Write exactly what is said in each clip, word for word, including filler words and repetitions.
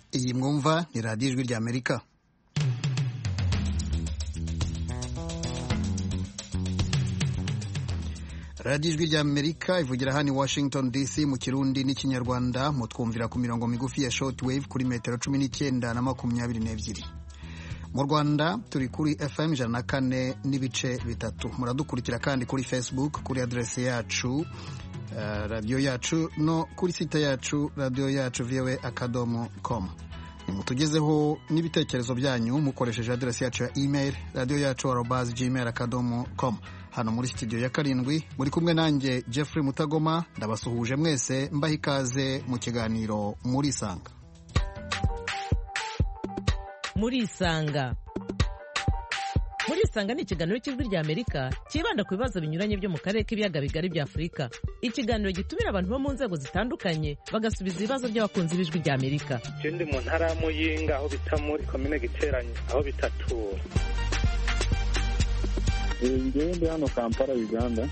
Iyi mwumva ni radiyo ijwi ry'Amerika. radiyo ijwi ry'Amerika ivugira hano i Washington D C mu Kirundi n'Ikinyarwanda, mutwumvira ku mirongo migufi ya short wave kuri metero cumi n'icyenda na makumyabiri n'ebyiri. Mu Rwanda turi kuri F M ijana na kane n'ibice bitatu. Muradukurikira kandi kuri Facebook kuri adresse yacu uh, radio yacu no kuri site yacu radio yacu voa akadomo com. Nimutugezeho n'ibitekerezo byanyu mukoresheje adresse yacu ya email radio yacu arobase gmail akadomo com. Hano muri studio ya karindwi muri kumwe nanjye Jeffrey Mutagoma, ndabasuhuje mwese mbaha ikaze mu kiganiro muri Isanga. Muri Isanga. Muri Isanga ni ikiganiro cy'ijwi ry'Amerika kibanda ku bibazo binyuranye byo mu karere k'ibiyaga bigari bya Afurika. Ikiganiro gitumira abantu bo mu nzego zitandukanye bagasubiza ibibazo by'abakunzi b'ijwi ry'Amerika. Ikindi mu ntara ya Muyinga aho bita muri komine Giteranye aho bitatura. Ngende hano Kampala Uganda.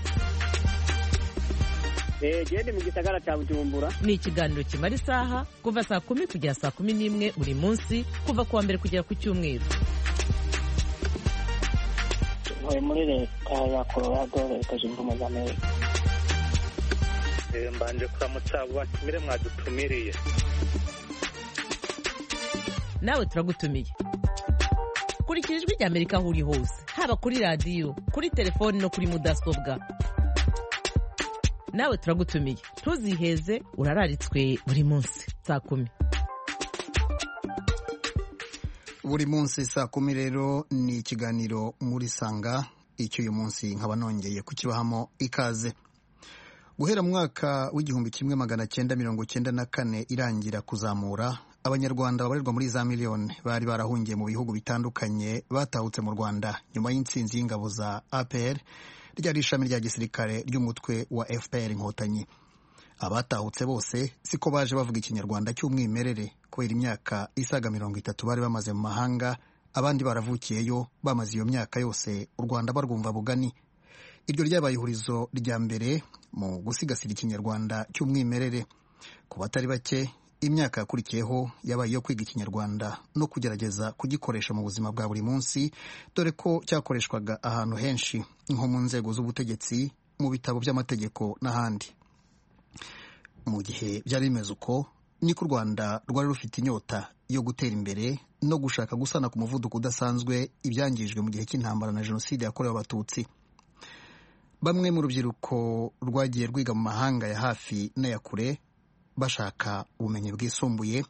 Eh gende mu gisagara cya Bujumbura. Ni ikiganiro kimara isaha kuva saa kumi kugera saa kumi n'imwe buri munsi kuva kuwa mbere kugera ku cyumweru. Ntuye muri leta ya Colorado, leta zunze ubumwe za Amerika. Eh mbanje kuramutsa abo batumire mwadutumiriye. Nawe turagutumiye. Kurikira ijwi ry'Amerika aho uri hose, haba kuri radio, kuri telefoni no kuri mudasobwa. Nawe turagutumiye, ntuziheze, urararitswe buri munsi saa kumi. Buri munsi saa kumi rero ni ikiganiro muri Isanga, icyo uyu munsi nkaba nongeye kukibahamo ikaze. Guhera mu mwaka w'igihumbi kimwe magana cyenda mirongo cyenda na kane irangira kuzamura, Abanyarwanda babarirwa muri za miliyoni bari barahungiye mu bihugu bitandukanye batahutse mu Rwanda nyuma y'intsinzi y'ingabo za A P R, ryari ishami rya gisirikare ry'umutwe wa F P R Inkotanyi. Abatahutse bose siko baje bavuga Ikinyarwanda cy'umwimerere kubera imyaka isaga mirongo itatu bari bamaze mu mahanga, abandi baravukiyeyo bamaze iyo myaka yose u Rwanda barwumva bugani. Iryo ryabaye ihurizo rya mbere mu gusigasira Ikinyarwanda cy'umwimerere. Ku batari bake imyaka yakurikiyeho yabaye yo kwiga Ikinyarwanda no kugerageza kugikoresha mu buzima bwa buri munsi, dore ko cyakoreshwaga ahantu henshi nko mu nzego z'ubutegetsi, mu bitabo by'amategeko n'ahandi. Mu gihe byari bimeze uko, niko u Rwanda rwari rufite inyota yo gutera imbere no gushaka gusana ku muvuduko udasanzwe ibyangijwe mu gihe cy'intambara na Jenoside yakorewe Abatutsi. Bamwe mu rubyiruko rwagiye rwiga mu mahanga ya hafi n'aya kure bashaka ubumenyi bwisumbuye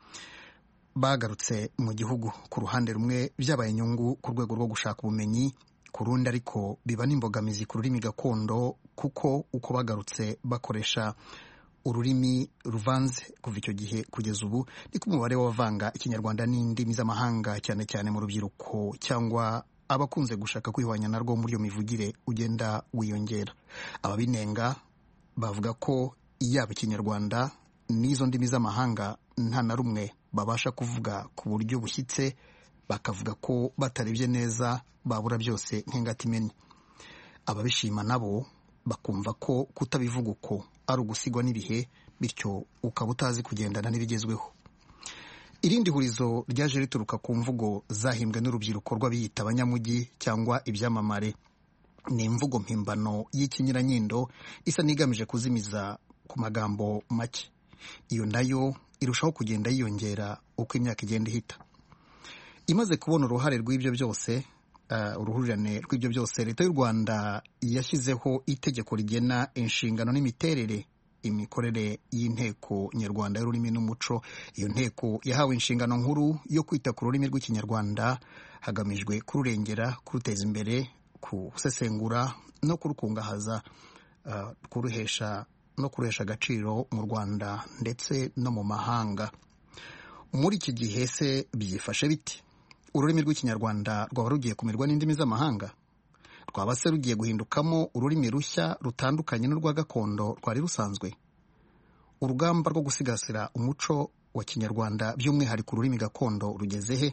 bagarutse mu gihugu. Ku ruhande rumwe byabaye inyungu ku rwego rwo gushaka ubumenyi, ku rundi ariko biba n'imbogamizi ku rurimi gakondo, kuko uko bagarutse bakoresha ururimi ruvanze kuva icyo gihe kugeza ubu, niko umubare w'abavanga Ikinyarwanda n'indimi z'amahanga cyane cyane mu rubyiruko cyangwa abakunze gushaka kwihwanya narwo muri iyo mivugire ugenda wiyongera. Ababinenga bavuga ko yaba Ikinyarwanda n'izo ndimi z'amahanga nta na rumwe babasha kuvuga ku buryo bushyitse, bakavuga ko batarebye neza babura byose nk'ingatimeni. Ababishima nabo bakumva ko kutabivuga uko ari ugusigwa n'ibihe, bityo ukaba utazi kugendana n'ibigezweho. Irindi hurizo ryaje rituruka ku mvugo zahimbwe n'urubyiruko rw'abiyita abanyamujyi cyangwa ibyamamare. Ni imvugo mpimbano y'ikinyiranyindo isa n'igamije kuzimiza ku magambo make. Iyo nayo irushaho kugenda yiyongera uko imyaka igenda ihita. Imaze kubona uruhare rw'ibyo byose, uh, uruhurirane rw'ibyo byose, Leta y'u Rwanda yashyizeho itegeko rigena inshingano n'imiterere imikorere y'inteko nyarwanda y'ururimi n'umuco. Iyo nteko yahawe inshingano nkuru yo kwita ku rurimi rw'Ikinyarwanda hagamijwe kururengera, kuruteza imbere, kusesengura no kurukungahaza, uh, kuruhesha no kuruhesha agaciro mu Rwanda ndetse no mu mahanga. Muri iki gihe se byifashe biti? Ururimi rw'Ikinyarwanda rwaba rugiye kumirwa n'indimi z'amahanga? Rwaba se rugiye guhindukamo ururimi rushya rutandukanye n'urwa gakondo rwari rusanzwe? Urugamba rwo gusigasira umuco wa Kinyarwanda by'umwihariko ururimi gakondo rugeze he?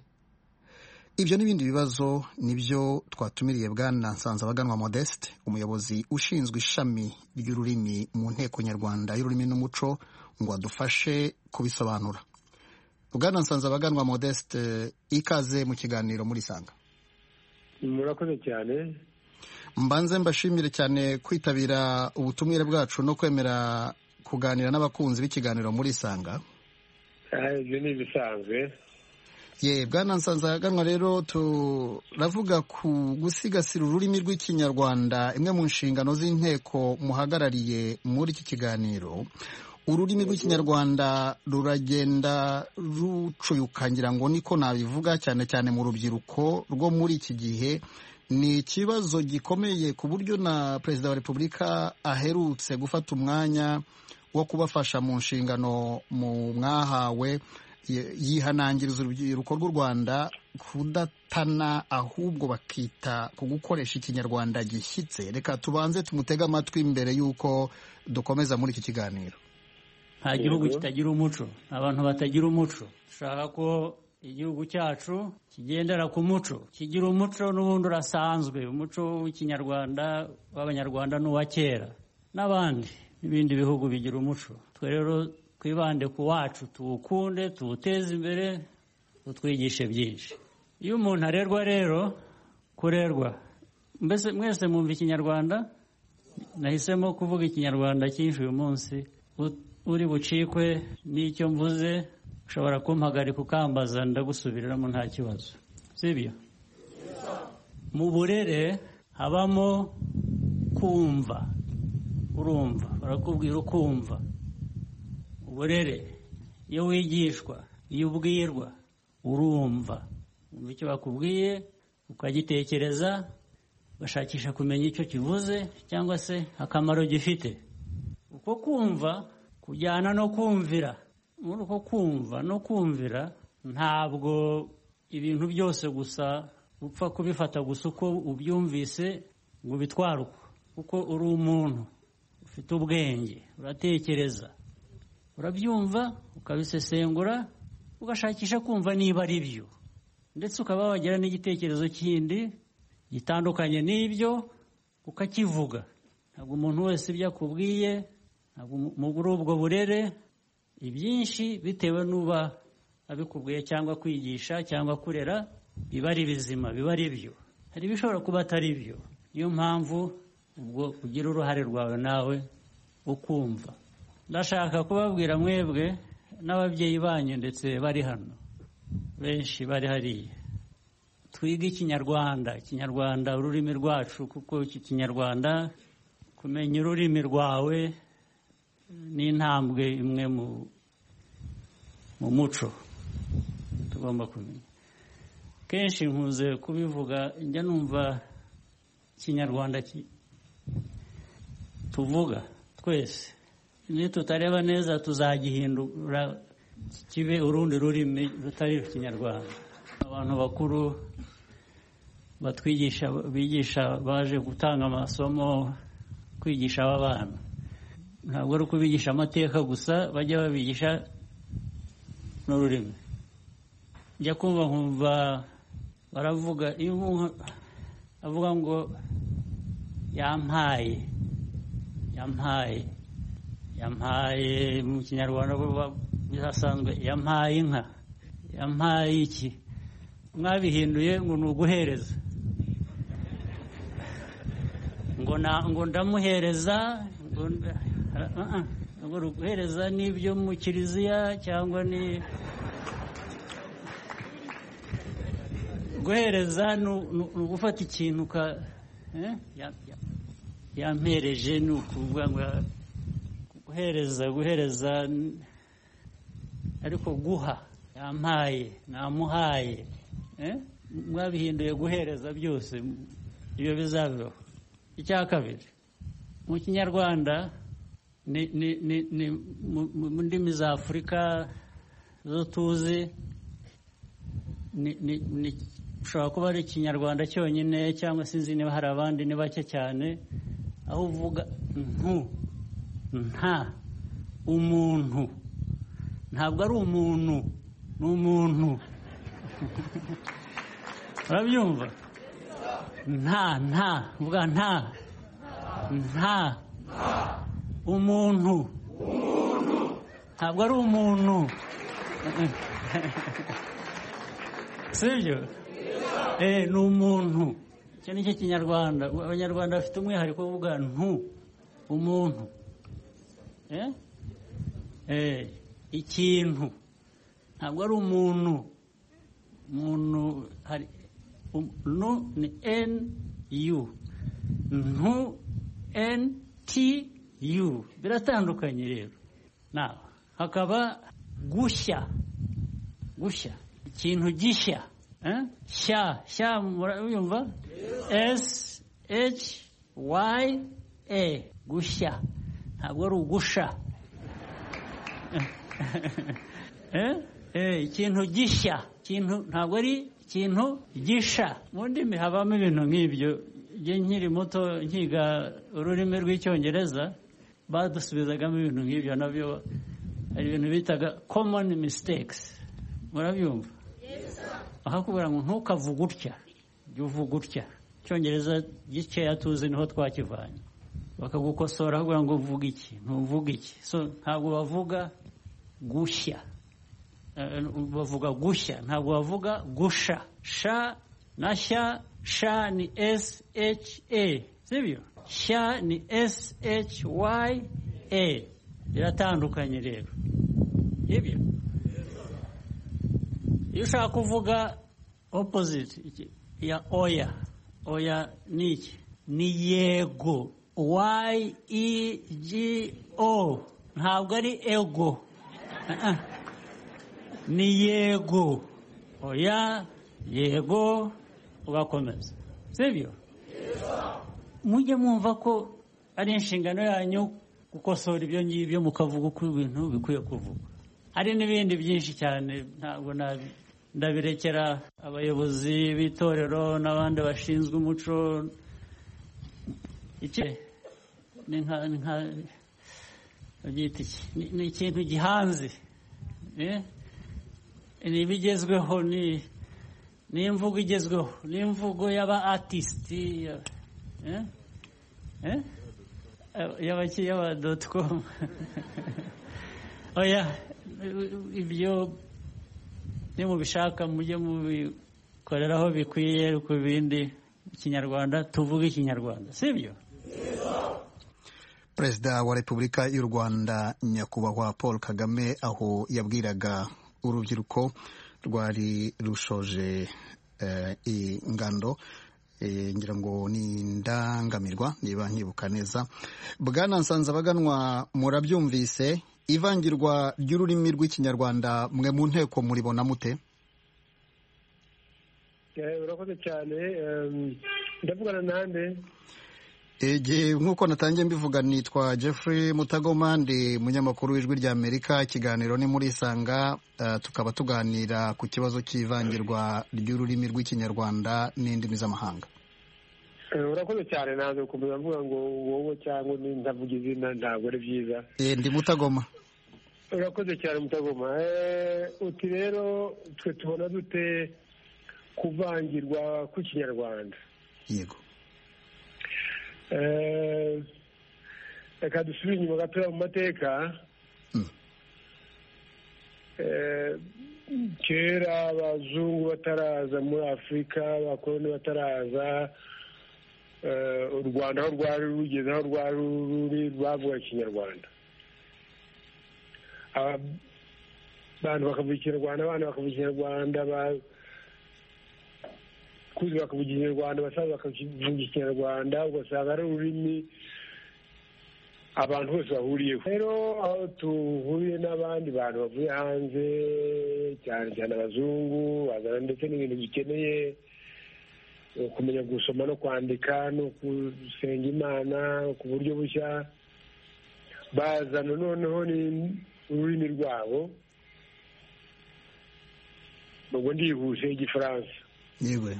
Ibyo n'ibindi bibazo nibyo twatumiriye Bwana Nsanzabaganwa Modeste, umuyobozi ushinzwe ishami ry'ururimi mu nteko nyarwanda y'ururimi n'umuco, ngo adufashe kubisobanura. Bwana Nsanzabaganwa Modeste, ikaze mu kiganiro muri Sanga. Murakoze cyane. Mbanze mbashimire cyane kwitabira ubutumire bwacu no kwemera kuganira n'abakunzi b'ikiganiro muri Sanga. Ibyo ni ibisanzwe. Ye, Bwana Nsanzabaganwa, rero turavuga ku gusigasira ururimi rw'ikinyarwanda, imwe mu nshingano z'inteko muhagarariye muri iki kiganiro. Ururimi rw'ikinyarwanda ruragenda rucuyukangira ngo niko nabivuga, cyane cyane mu rubyiruko rwo muri iki gihe. Ni ikibazo gikomeye ku buryo na Perezida wa Repubulika aherutse gufata umwanya wo kubafasha mu nshingano mu mwahawe, yihanangiriza urubyiruko rw'u Rwanda kudatana, ahubwo bakita ku gukoresha ikinyarwanda gishyitse. Reka tubanze tumutege amatwi mbere y'uko dukomeza muri iki kiganiro. Nta gihugu kitagira umuco, abantu batagira umuco. Dushaka ko igihugu cyacu kigendera ku muco, kigira umuco n'ubundi urasanzwe, umuco w'ikinyarwanda w'abanyarwanda n'uwa kera n'abandi n'ibindi bihugu bigira umuco. Twe rero twibande ku wacu, tuwukunde, tuwuteze imbere, utwigishe byinshi. Iyo umuntu arerwa rero, kurerwa, mbese mwese mwumva ikinyarwanda, nahisemo kuvuga ikinyarwanda cyinshi uyu munsi. Uri bucikwe n'icyo mvuze ushobora kumpagarika ukambaza ndagusubiriramo nta kibazo, sibyo? Mu burere habamo kumva, urumva, barakubwira ukumva. Uburere iyo wigishwa, iyo ubwirwa, urumva, umva icyo bakubwiye ukagitekereza, ugashakisha kumenya icyo kivuze cyangwa se akamaro gifite. Uko kumva kujyana no kumvira. Muri uko kumva no kumvira, ntabwo ibintu byose gusa upfa kubifata gusa uko ubyumvise ngo bitware uko, kuko uri umuntu ufite ubwenge, uratekereza, urabyumva, ukabisesengura, ugashakisha kumva niba ari byo, ndetse ukaba wagira n'igitekerezo kindi gitandukanye n'ibyo ukakivuga. Ntabwo umuntu wese ibyo akubwiye, muri ubwo burere ibyinshi bitewe n'uba abikubwiye cyangwa kwigisha cyangwa kurera biba ari bizima, biba ari byo. Hari ibishobora kuba atari byo. Niyo mpamvu ubwo ugira uruhare rwawe nawe ukumva. Ndashaka kubabwira mwebwe n'ababyeyi banyu ndetse bari hano, benshi bari hariya, twiga ikinyarwanda, ikinyarwanda ururimi rwacu, kuko iki kinyarwanda, kumenya ururimi rwawe ni intambwe imwe mu mu muco tugomba kumenya. Kenshi nkuze kubivuga, njya numva ikinyarwanda tuvuga twese, ni tutareba neza tuzagihindura kibe urundi rurimi rutari ikinyarwanda. Abantu bakuru batwigisha, bigisha, baje gutanga amasomo, kwigisha aba bana, ntabwo ari ukubigisha amateka gusa, bajya babigisha n'ururimi. Njya kumva nkumva baravuga, iyo umuntu avuga ngo yampaye, yampaye, yampaye mu kinyarwanda bihasanzwe yampaye inka, yampaye iki, mwabihinduye ngo ni uguhereza, ngo ngo ndamuhereza, ngo guhereza n'ibyo mu kiliziya, cyangwa ni guhereza ni ugufata ikintu ka yampereje, ni ukuvuga ngo guhereza, guhereza ariko guha, yampaye, namuhaye, mwabihinduye guhereza byose, ibyo bizabeho. Icya kabiri, mu kinyarwanda ni mu ndimi za Afurika zo tuzi, ushobora kuba ari ikinyarwanda cyonyine, cyangwa sinzi niba hari abandi, ni bake cyane, aho uvuga ntu, nta, umuntu. Ntabwo ari umuntu, ni umuntu. Urabyumva? Nta, nta, uvuga nta, nta, umuntu. Ntabwo ari umuntu, sibyo? Eh, ni umuntu. Icyo ni cyo Kinyarwanda. Abanyarwanda bafite umwihariko wo kuvuga ntu, umuntu. Eh? Eh, ikintu. Ntabwo ari umuntu. Umuntu hari um, no ni N U. Ntu N T U. Biratandukanye rero. Naho hakaba gushya. Gushya. Ikintu gishya. Eh? Sha, sha murayumva? S H Y A. Gushya. Ntabwo ari ugusha. Eh? Eh, ikintu gishya. Ikintu ntabwo ari ikintu gisha. Mu ndimi habamo ibintu nk'ibyo. Je nkiri muto nkiga ururimi rw'Icyongereza badusubizagamo ibintu nk'ibyo nabyo ari ibintu bitaga common mistakes. Murabyumva? Aha kubera ngo ntukavuga utya, jya uvuga utya. Icyongereza gikeya tuzi niho twakivanye. Bakagukosora kugira ngo uvuge iki, ntuvuge iki. So ntabwo bavuga gushya. Uh, bavuga gushya, ntabwo bavuga gusha. Sha na sha, sha ni S H A. Sibyo? Sha ni S H Y A. Biratandukanye rero. Ibyo. Iyo ushaka kuvuga opposite ya oya, oya ni iki? Ni yego. Y E G O. Ntabwo ari ego. Uh-uh. Ni yego. Oya, yego, ugakomeza. Sibyo? Mujye mwumva ko ari inshingano yanyu gukosora ibyo ngibyo mukavuga uko ibintu bikwiye kuvuga. Hari n'ibindi byinshi cyane ntabwo nabi ndabirekera abayobozi b'itorero n'abandi bashinzwe umuco. Iki ni nka nka byita iki ni ikintu gihanze. Eh? Ni ibigezweho, ni ni imvugo igezweho, ni imvugo y'aba artist. Eh? Eh? Y'abaki y'aba dot com. Oya, ibyo ni mu bishaka mujye mubikoreraho bikwiye ku bindi Kinyarwanda, tuvuge Kinyarwanda. Sibyo? Perezida wa Repubulika y'u Rwanda Nyakubahwa Paul Kagame aho yabwiraga urubyiruko rwari rushoje eh, ingando eh, ngira ngo ni ndangamirwa niba nkibuka neza. Bwana Nsanzabaganwa, murabyumvise ivangirwa ry'ururimi rw'Ikinyarwanda mwe mu nteko muribona mute? Eh, urakoze cyane. Ndavugana nande? Ege nkuko natangiye mbivuga nitwa Jeffrey Mutagoma, ndi munyamakuru w'Ijwi rya Amerika. Ikiganiro ni muri Sanga, uh, tukaba tuganira ku kibazo cy'ivangirwa ry'ururimi rw'Ikinyarwanda n'indimi z'amahanga. Uh, urakoze cyane. Naze kumenya mvuga ngo wowe cyangwa ni ndavuga izina ntabwo ari byiza. Eh, ndi Mutagoma. Urakoze cyane Mutagoma. Eh, uti rero twe tubona dute kuvangirwa kw'Ikinyarwanda? Yego. Eh, reka dusubire inyuma gatoya mu mateka. Mm. Eh, kera abazungu bataraza muri Afurika, abakoloni bataraza, eh, u Rwanda aho rwari rugeze, aho rwari ruri rwavuga Ikinyarwanda. Abantu bakavuga Ikinyarwanda, abana bakavuga Ikinyarwanda, kuzi bakavuga Ikinyarwanda, basaza bakavuga Ikinyarwanda, ugasanga ari ururimi abantu bose bahuriyeho. Rero aho tuhuriye n'abandi bantu bavuye hanze, cyane cyane abazungu, bazana ndetse n'ibintu bikeneye kumenya gusoma no kwandika no gusenga Imana ku buryo bushya, bazana noneho ni ururimi rwabo. Ubwo ndihuse Igifaransa. Yewe.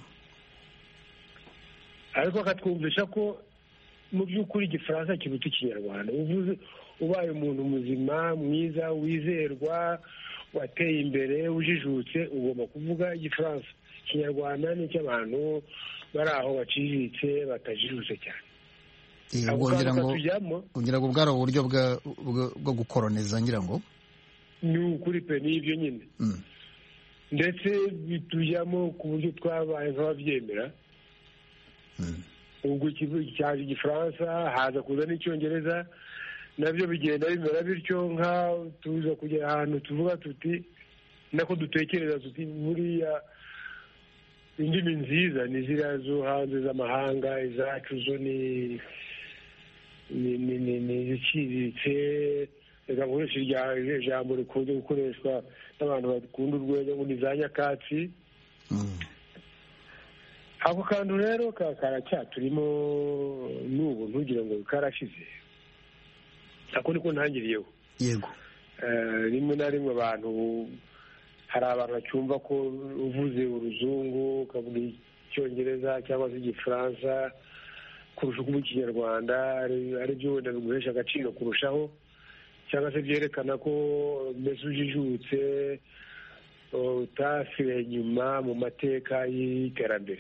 Ariko akatwumvisha ko mu by'ukuri Igifaransa kiruta Ikinyarwanda. Uvuze ubaye umuntu muzima, mwiza, wizerwa, wateye imbere, ujijutse, ugomba kuvuga Igifaransa. Ikinyarwanda ni cy'abantu bari aho baciriritse, batajijutse cyane. Ubwo ngira ngo ngira ngo bwari uburyo bwo gukoloniza ngira ngo. ni ukuri pe n'ibyo nyine ndetse bitujyamo ku buryo twabaye nk'ababyemera. ubwo cyaje igifaransa haza kuza n'icyongereza nabyo bigenda bimera bityo nka tuza kugera ahantu tuvuga tuti nako dutekereza tuti buriya indimi nziza ni ziriya zo hanze z'amahanga, izacu zo ni ni iziciriritse. reka nkoresha irya jambo rikunze gukoreshwa n'abantu bakunda urwenya ngo ni za nyakatsi. ako kantu rero karacyaturimo n'ubu ntugire ngo karashize. ako niko ntangiriyeho. yego rimwe na rimwe abantu hari abantu bacyumva ko uvuze uruzungu ukavuga icyongereza cyangwa se igifaransa kurusha uko ikinyarwanda ari byo wenda biguhesha agaciro kurushaho, cyangwa se byerekana ko mbese ujijutse utasigaye inyuma mu mateka y'iterambere.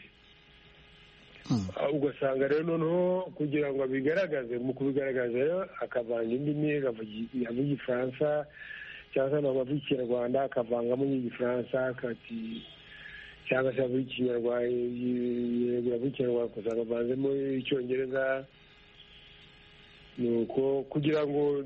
ugasanga rero noneho kugira ngo abigaragaze, mu kubigaragaza rero akavanga indimi, avuga igifaransa cyangwa se avuga ikinyarwanda akavangamo n'igifaransa akati, cyangwa se avuga ikinyarwanda avuga ikinyarwanda ugasanga avanzemo icyongereza. ni uko kugira ngo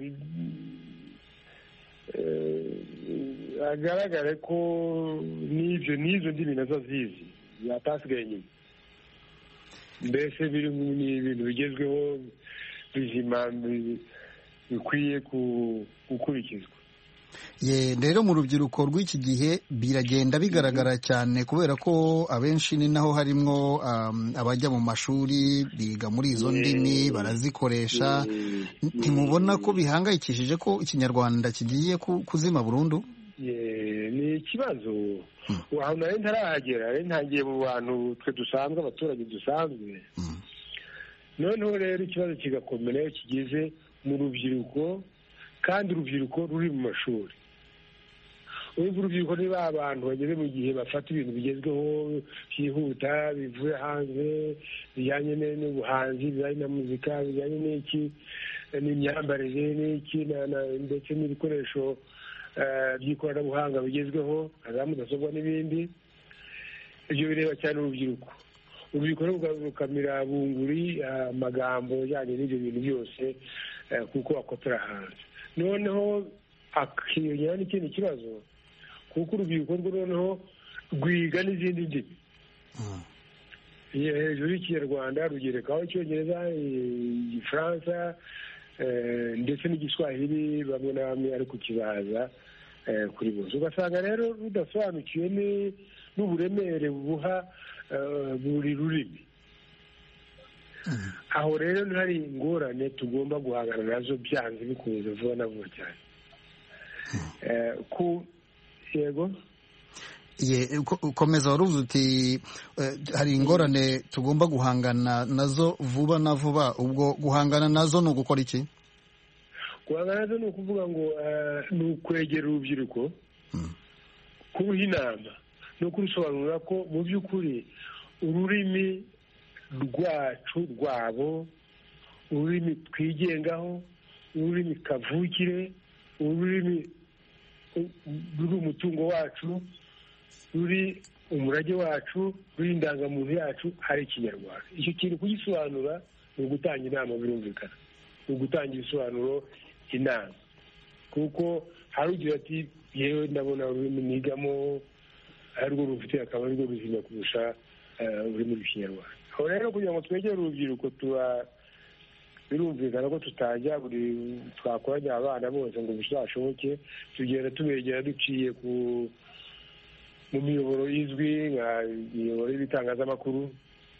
agaragare ko n'ibyo n'izo ndimi nazo zizi yatasigaye inyuma. mbese biri ni ibintu bigezweho bizima bikwiye gukurikizwa. ye rero mu rubyiruko rw'iki gihe biragenda bigaragara cyane kubera ko abenshi ni naho harimo abajya mu mashuri biga muri izo ndimi barazikoresha. ntimubona ko bihangayikishije ko ikinyarwanda kigiye kuzima burundu? ni ikibazo. aho nari ntarahagera, nari ntangiye mu bantu twe dusanzwe, abaturage dusanzwe. noneho rero ikibazo kigakomera iyo kigeze mu rubyiruko, kandi urubyiruko ruri mu mashuri. urumva urubyiruko ni ba bantu bageze mu gihe bafata ibintu bigezweho byihuta bivuye hanze, bijyanye n'ubuhanzi, bijyanye na muzika, bijyanye n'iki n'imyambarire n'iki ndetse n'ibikoresho by'ikoranabuhanga bigezweho, za mudasobwa n'ibindi. ibyo bireba cyane urubyiruko. urubyiruko rukamira bunguri amagambo ajyanye n'ibyo bintu byose kuko akotera hanze. noneho akiyongera n'ikindi kibazo kuko urubyiruko rwo noneho rwiga n'izindi ndimi. hejuru y'ikinyarwanda rugerekaho icyongereza, igifaransa ndetse n'igiswahili bamwe na bamwe ari kukibaza kuri bose. ugasanga rero rudasobanukiwe n'uburemere buha buri rurimi. aho rero hari ingorane tugomba guhangana nazo byanze bikunze vuba na vuba cyane. ku yego ukomeza wari uvuze uti hari ingorane tugomba guhangana nazo vuba na vuba. ubwo guhangana nazo ni ugukora iki? guhangana nazo ni ukuvuga ngo ni ukwegera urubyiruko, kuruha inama no kurusobanurira ko mu by'ukuri ururimi rwacu rwabo, ururimi twigengaho, ururimi kavukire, ururimi ruri umutungo wacu, ruri umurage wacu, ruri indangamuntu yacu ari ikinyarwanda. icyo kintu kugisobanura ni ugutanga inama, birumvikana ni ugutanga ibisobanuro, inama. kuko hari ugira ati yewe ndabona ururimi nigamo arirwo rufite akaba arirwo ruzima kurusha ururimi rw'ikinyarwanda. aho rero kugira ngo twegere urubyiruko tuba birumvikana ko tutajya buri twakoranya abana bose ngo bizashoboke. tugenda tubegera duciye ku mu miyoboro izwi nka imiyoboro y'ibitangazamakuru,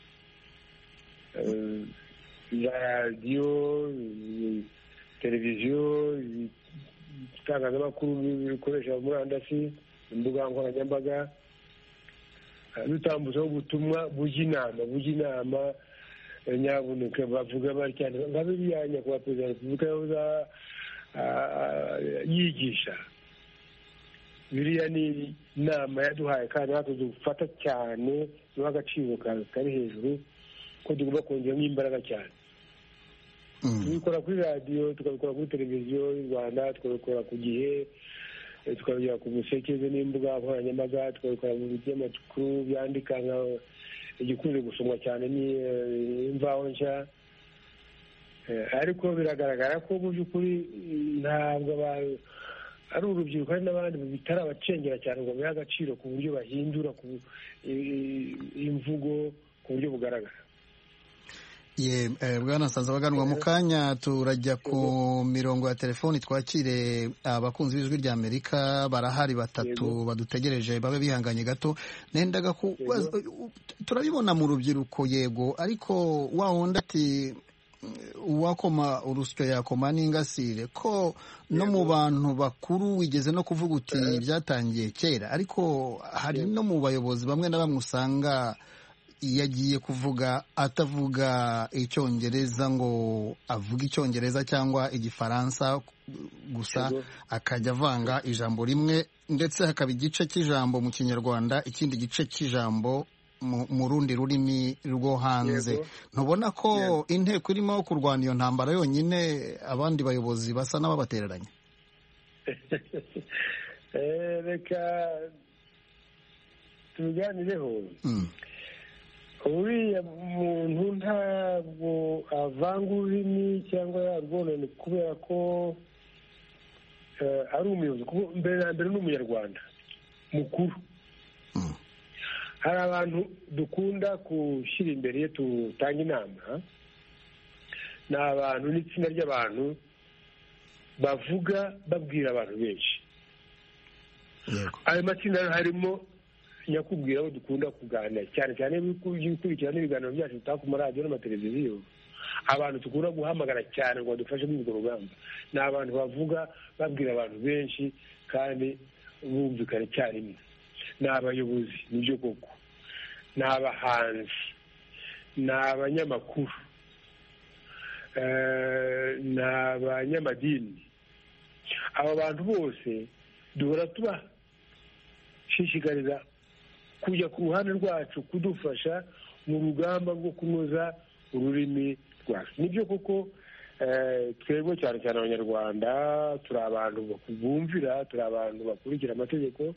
za radiyo, televiziyo, ibitangazamakuru bikoresha murandasi, imbuga nkoranyambaga, dutambutsaho ubutumwa bujya inama bujya inama nyabuneka bavuga bari cyane nka biriya nyakubahwa perezida wa repubulika yahoza yigisha. biriya ni inama yaduhaye kandi natwe dufata cyane, duha agaciro kari hejuru ko tugomba kongeramo imbaraga cyane. tubikora kuri radiyo, tukabikora kuri televiziyo y'u Rwanda, tukabikora ku Gihe, tukabigera ku musekeze n'imbuga nkoranyambaga, tukabikora mu binyamakuru byandika nka igikunze gusomwa cyane ni Imvaho Nshya. Ariko biragaragara ko mu by'ukuri ntabwo ari urubyiruko hari n'abandi bitari abacengera cyane ngo bahe agaciro ku buryo bahindura imvugo ku buryo bugaragara. ye bwana Nsanzabaganwa, mu kanya turajya ku mirongo ya telefoni twakire abakunzi b'ijwi rya Amerika. Barahari batatu badutegereje, babe bihanganye gato. nendaga ku turabibona mu rubyiruko yego, ariko wa wundi ati uwakoma urusyo yakoma n'ingasire, ko no mu bantu bakuru wigeze no kuvuga uti byatangiye kera, ariko hari no mu bayobozi bamwe na bamwe usanga iyo agiye kuvuga atavuga icyongereza ngo avuga icyongereza cyangwa igifaransa gusa, akajya avanga ijambo rimwe, ndetse hakaba igice cy'ijambo mu kinyarwanda, ikindi gice cy'ijambo mu rundi rurimi rwo hanze. ntubona ko inteko irimo kurwana iyo ntambara yonyine abandi bayobozi basa n'ababatereranye? reka tubiganireho. uriya muntu ntabwo avanga ururimi cyangwa yarwonone kubera ko ari umuyobozi, mbere na mbere ni umunyarwanda mukuru. hari abantu dukunda gushyira imbere iyo tutanga inama, ni abantu n'itsinda ry'abantu bavuga babwira abantu benshi. ayo matsinda harimo nyakubwira abo dukunda kuganira cyane cyane gukurikirana ibiganiro byacu bitaka ku maradiyo n'amateleviziyo. abantu dukunda guhamagara cyane ngo badufashe muri urwo rugamba ni abantu bavuga babwira abantu benshi kandi bumvikana icyarimwe. ni abayobozi, nibyo koko, ni abahanzi, ni abanyamakuru, ni abanyamadini. aba bantu bose duhora tubashishikariza kujya ku ruhande rwacu kudufasha mu rugamba rwo kunoza ururimi rwacu. nibyo koko twebwe cyane cyane abanyarwanda turi abantu bumvira, turi abantu bakurikira amategeko,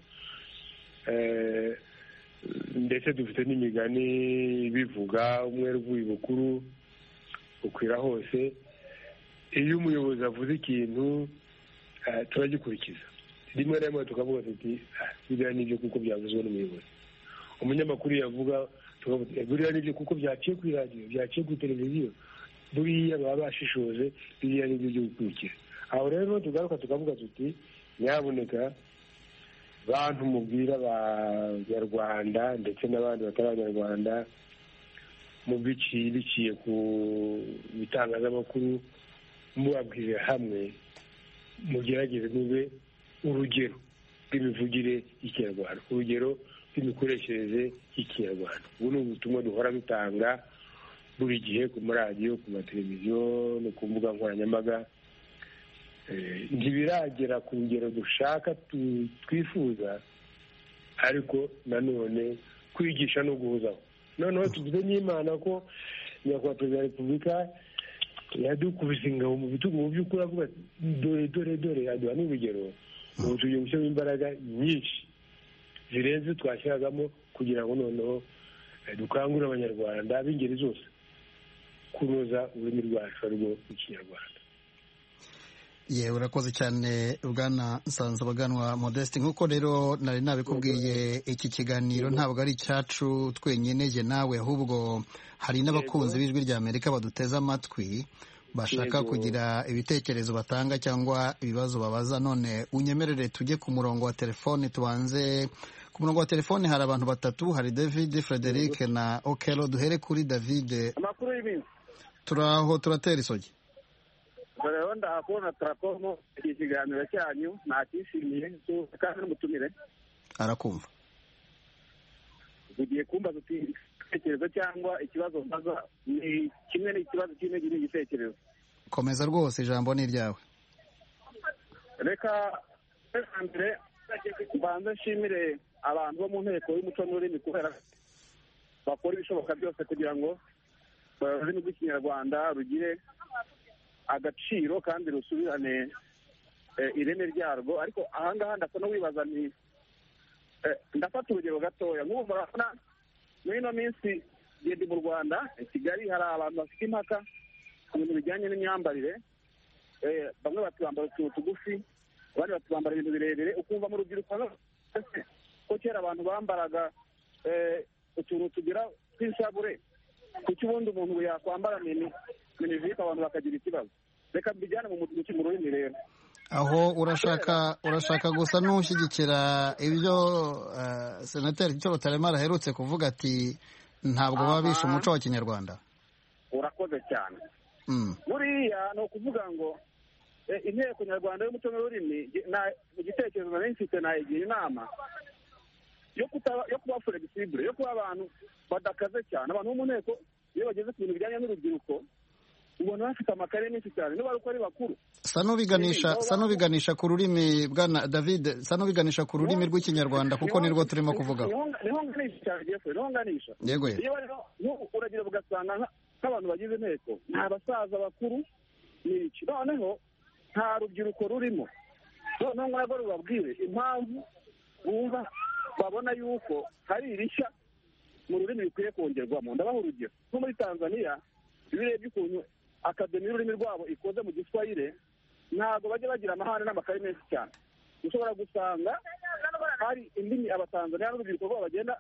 ndetse dufite n'imigani bivuga umwe rw'uyu bukuru ukwira hose. iyo umuyobozi avuze ikintu turagikurikiza, rimwe na rimwe tukavuga tuti biriya nibyo kuko byavuzwe n'umuyobozi. umunyamakuru yavuga buriya nibyo kuko byaciye kuri radiyo, byaciye kuri televiziyo, buriya baba bashishoje, biriya nibyo byo gukurikira. aho rero tugaruka tukavuga tuti nyaboneka bantu mubwira abanyarwanda ndetse n'abandi batari abanyarwanda mu biciye biciye ku bitangazamakuru, mubabwirira hamwe, mugerageze mube urugero rw'imivugire y'ikinyarwanda, urugero rw'imikoreshereze y'ikinyarwanda. ubu ni ubutumwa duhora dutanga buri gihe ku maradiyo, ku mateleviziyo no ku mbuga nkoranyambaga. ntibiragera ku rugero dushaka twifuza, ariko nanone kwigisha no guhuzaho. noneho tuvuze n'Imana ko nyakubahwa perezida wa repubulika yadukubise ingabo mu bitugu, mu by'ukuri avuga dore dore dore, aduha n'urugero. ubu tugiye gushyiramo imbaraga nyinshi zirenze twashyiragamo kugira ngo noneho dukangurire abanyarwanda b'ingeri zose kunoza ururimi rwacu arirwo rw'ikinyarwanda. yewe urakoze cyane bwana Nsanzabaganwa Modeste. nk'uko rero nari nabikubwiye, iki kiganiro ntabwo ari icyacu twenyine jye nawe, ahubwo hari n'abakunzi b'ijwi rya Amerika baduteze amatwi bashaka kugira ibitekerezo batanga cyangwa ibibazo babaza. none unyemerere tujye ku murongo wa telefone. tubanze ku murongo wa telefone, hari abantu batatu, hari David, Frederic na Okelo. duhere kuri David. amakuru y'ibintu turaho turatera isogi. rero ndakubona turakomo iki kiganiro cyanyu nakishimiye kandi n'umutumire arakumva. ugiye kumbaza uti igitekerezo cyangwa ikibazo mbaza ni kimwe n'ikibazo kimwe giri igitekerezo. komeza rwose, ijambo ni iryawe. reka mbere mbanze nshimire abantu bo mu nteko y'umuco n'ururimi kubera bakora ibishoboka byose kugira ngo ururimi rw'ikinyarwanda rugire agaciro kandi rusubirane ireme ryarwo. Ariko ahangaha ndasa no wibaza nti ndafata urugero gatoya nk'ubu murabona muri ino minsi ngende mu Rwanda i Kigali hari abantu bafite impaka ku bintu bijyanye n'imyambarire. Bamwe batwambara utuntu tugufi, abandi batwambara ibintu birebire, ukumva mu rubyiruko ko kera abantu bambaraga utuntu tugira tw'inshabure, kuki ubundi umuntu yakwambara minijipo abantu bakagira ikibazo? Reka mbijyane mu mutuguki mu rurimi rero. Aho urashaka urashaka gusa n'ushyigikira ibyo senateri Cyo Rutaremara aherutse kuvuga ati ntabwo baba bishe umuco wa Kinyarwanda. Urakoze cyane. Buriya ni ukuvuga ngo inteko nyarwanda y'umuco n'ururimi mu gitekerezo nari mfite nayigira inama yo kuba flexible, yo kuba abantu badakaze cyane. Abantu bo mu nteko iyo bageze ku bintu bijyanye n'urubyiruko ubona bafite amakaye menshi cyane niba ari uko ari bakuru. Sa n'ubiganisha sa n'ubiganisha ku rurimi bwana David, sa n'ubiganisha ku rurimi rw'Ikinyarwanda kuko nirwo turimo kuvuga. Niho nganisha cyane Jeffrey, niho nganisha. Yego. Iyo rero uragira bugasanga nk'abantu bagize inteko nta basaza bakuru n'iki, noneho nta rubyiruko rurimo. Noneho ntabwo rubabwire impamvu bumva babona yuko hari irishya mu rurimi bikwiye kongerwamo. Ndabaha urugero nko muri Tanzania ibirebye ukuntu akademi y'ururimi rwabo ikoze mu Giswahili, ntabwo bajya bagira amahane n'amakaye menshi cyane. Ushobora gusanga hari indimi abatanzaniya n'urubyiruko rwabo bagenda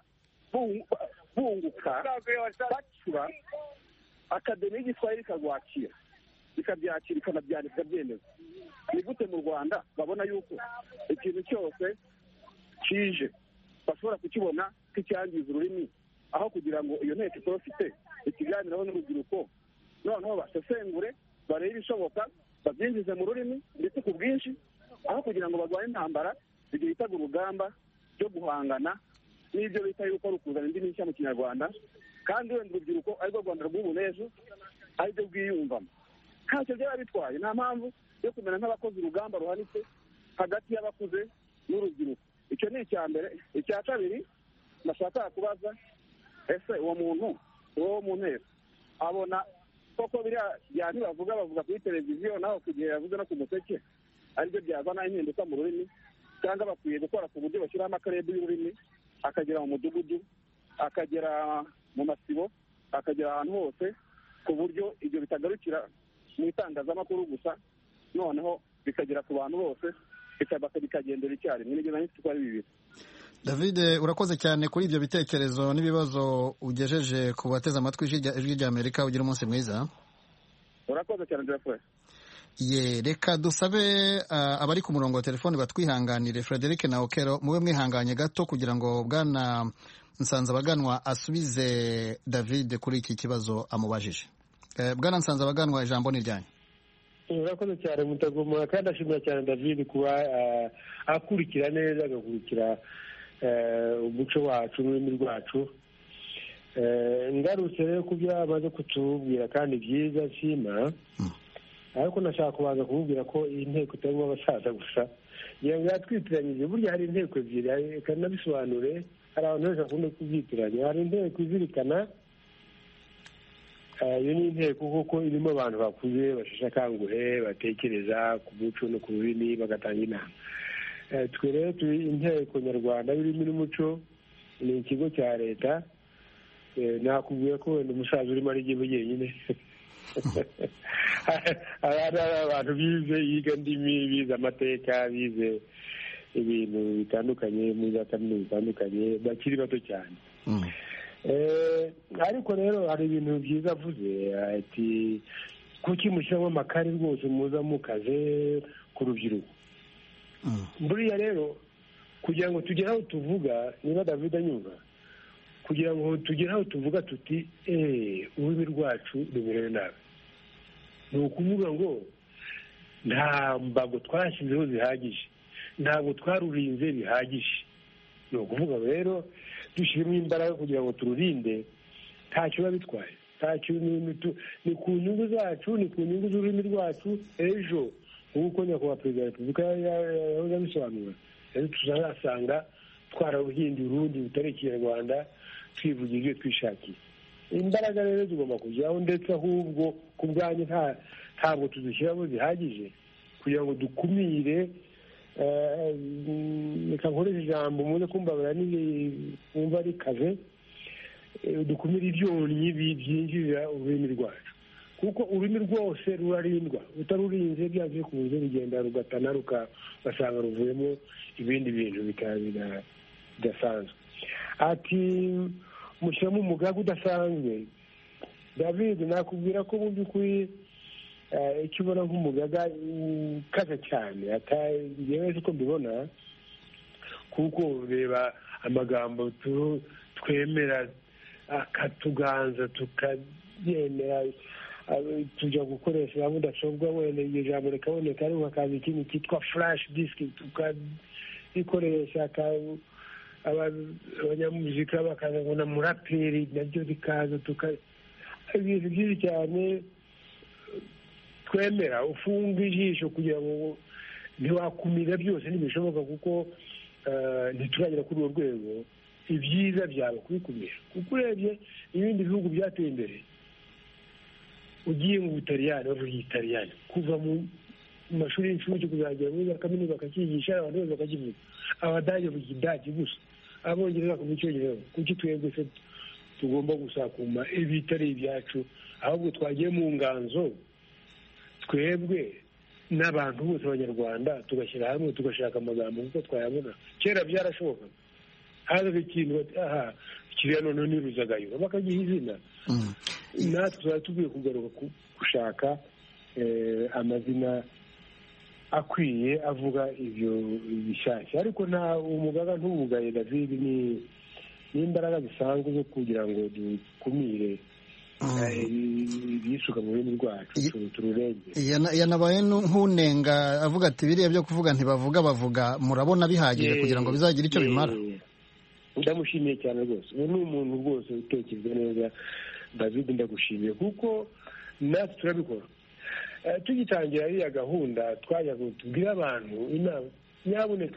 bunguka bacura akademi y'Igiswahili ikagwakira ikabyakira ikanabyandika byemeza. Ni gute mu Rwanda babona yuko ikintu cyose kije bashobora kukibona k'icyangiza ururimi, aho kugira ngo iyo nteko iprofite ikiganiraho n'urubyiruko, noneho basesengure barebe ibishoboka babyinjize mu rurimi ndetse ku bwinshi, aho kugira ngo barwanye intambara igihe bitaga urugamba ryo guhangana n'ibyo bita yuko ari ukuzana indimi nshya mu Kinyarwanda, kandi wenda urubyiruko arirwo Rwanda rw'ubu n'ejo aribyo bwiyumvamo. Ntacyo byaba bitwaye, nta mpamvu yo kumera nk'abakoze urugamba ruhanitse hagati y'abakuze n'urubyiruko. Icyo ni icya mbere. Icya kabiri ndashaka kubaza, ese uwo muntu uwo mu nteko abona koko biriya bya ntibavuga bavuga kuri televiziyo naho kugihe yavuze no ku museke aribyo byazana impinduka mu rurimi, cyangwa bakwiye gukora ku buryo bashyiraho amakarede y'ururimi akagera mu mudugudu, akagera mu masibo, akagera ahantu hose, ku buryo ibyo bitagarukira mu itangazamakuru gusa, noneho bikagera ku bantu bose bikagendera icyarimwe. Nibyo nahise ko ari bibiri. David, urakoze cyane kuri ibyo bitekerezo n'ibibazo ugejeje ku bateze amatwi ijwi rya Amerika. Ugira umunsi mwiza. Urakoze cyane Jeffrey. Ye, reka dusabe uh, abari ku murongo wa telefone batwihanganire. Frederic na Okero mube mwihanganye gato kugira ngo bwana Nsanzabaganwa asubize David kuri iki kibazo amubajije. Uh, bwana Nsanzabaganwa, ijambo ni ryanyu. Urakoze cyane Mutagoma, kandi ashimira cyane David kuba uh, akurikira neza agakurikira umuco wacu n'ururimi rwacu. Ngarutse rero ku byo amaze kutubwira kandi byiza nshima, ariko nashaka kubanza kumubwira ko iyi nteko itarimo abasaza gusa, yatwitiranyije. Burya hari inteko ebyiri, reka nabisobanure, hari abantu benshi bakunda kubyitiranya. Hari inteko izirikana, iyo ni inteko kuko irimo abantu bakuze basheshe akanguhe batekereza ku muco no ku rurimi bagatanga inama. Twe rero turi inteko nyarwanda y'ururimi n'umuco, ni ikigo cya leta. Nakubwiye ko wenda umusaza urimo ari igihe wenyine. Hari abantu bize yiga ndimi, bize amateka, bize ibintu bitandukanye muri za kaminuza bitandukanye, bakiri bato cyane. Ariko rero hari ibintu byiza avuze ati kuki mushyiramo amakari rwose muza mukaze ku rubyiruko. Buriya rero kugira ngo tugere aho tuvuga, niba David anyumva, kugira ngo tugere aho tuvuga tuti eee ururimi rwacu rumerewe nabi, ni ukuvuga ngo nta mbago twashyizeho zihagije, ntabwo twarurinze bihagije. Ni ukuvuga rero dushyiremo imbaraga kugira ngo tururinde, ntacyo biba bitwaye, ntacyo. Ni ku nyungu zacu, ni ku nyungu z'ururimi rwacu. Ejo nk'uko nyakubahwa perezida wa repubulika yahoze abisobanura, rero tuzasanga twararuhinduye urundi rutari Ikinyarwanda, twivugira ibyo twishakiye. Imbaraga rero zigomba kujyaho, ndetse ahubwo ku bwanyu ntabwo tuzishyiramo zihagije, kugira ngo dukumire reka nkoreshe ijambo muze kumbabara wumva rikaze dukumire ibyonnyi byinjirira ururimi rwacu kuko ururimi rwose rurarindwa utarurinze byanze bikunze rugenda rugatana rugasanga ruvuyemo ibindi bintu bidasanzwe. ati mushyiramo umugaga udasanzwe. David nakubwira ko mu by'ukuri icyo ubona nk'umugaga ukaze cyane yewe siko mbibona kuko reba amagambo twemera akatuganza tukabyemera tujya gukoresha mudasobwa wenda iryo jambo rikaboneka ariko hakaza ikintu cyitwa flash disk tukarikoresha abanyamuzika bakaza ngo na muraperi nabyo bikaza ibintu byinshi cyane twemera ufunga ijisho kugira ngo ntiwakumira byose ntibishoboka kuko ntituragera kuri urwo rwego ibyiza byawe kubikumira kuko urebye ibindi bihugu byateye imbere ugiye mu butaliyani bavuga igitaliyani kuva mu mashuri y'incuke kuzagera muri za kaminuza bakakigisha abantu bose bakakivuga abadage bavuga idage gusa abongereza bakavuga icyongereza kuki twebwe se tugomba gusakuma ibitari ibyacu ahubwo twagiye mu nganzo twebwe n'abantu bose abanyarwanda tugashyira hamwe tugashaka amagambo kuko twayabona kera byarashoboka hazaga ikintu aha kiriya noneho niruzagayo bakagiha izina natwe tuba tugwiye kugaruka gushaka amazina akwiye avuga ibyo bishyashya ariko nta umugaga ntubugaye David ni n'imbaraga zisanzwe zo kugira ngo dukumire ibisuka mu rurimi rwacu tururenge. Yanabaye nk'unenga avuga ati biriya byo kuvuga ntibavuga bavuga murabona bihagije kugira ngo bizagire icyo bimara. Ndamushimiye cyane rwose ubu ni umuntu rwose utekereza neza David ndagushimiye kuko natwe turabikora tugitangira iriya gahunda twajya tubwira abantu inama nyabuneka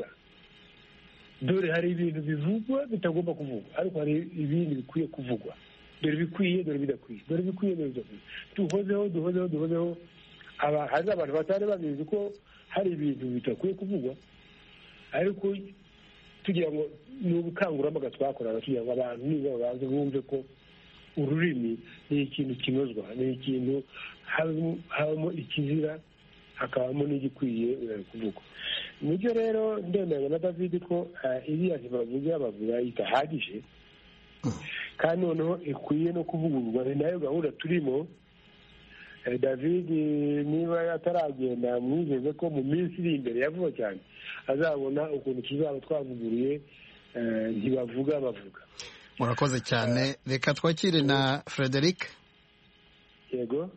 dore hari ibintu bivugwa bitagomba kuvugwa ariko hari ibindi bikwiye kuvugwa dore bikwiye dore bidakwiye dore bikwiye dore bidakwiye duhozeho duhozeho duhozeho hari abantu batari babizi ko hari ibintu bitakwiye kuvugwa ariko tugira ngo ni ubukangurambaga twakoraga kugira ngo abantu niba babanze bumve ko ururimi ni ikintu kinozwa ni ikintu habamo ikizira hakabamo n'igikwiye kuvugwa. Nibyo rero ndemeranya na David ko iriya ntibavuga bavuga idahagije kandi noneho ikwiye no kuvugururwa ni nayo gahunda turimo. David niba ataragenda mwizeze ko mu minsi iri imbere ya vuba cyane azabona ukuntu tuzaba twavuguruye ntibavuga bavuga. Murakoze cyane reka twakire na Frederic. Yego.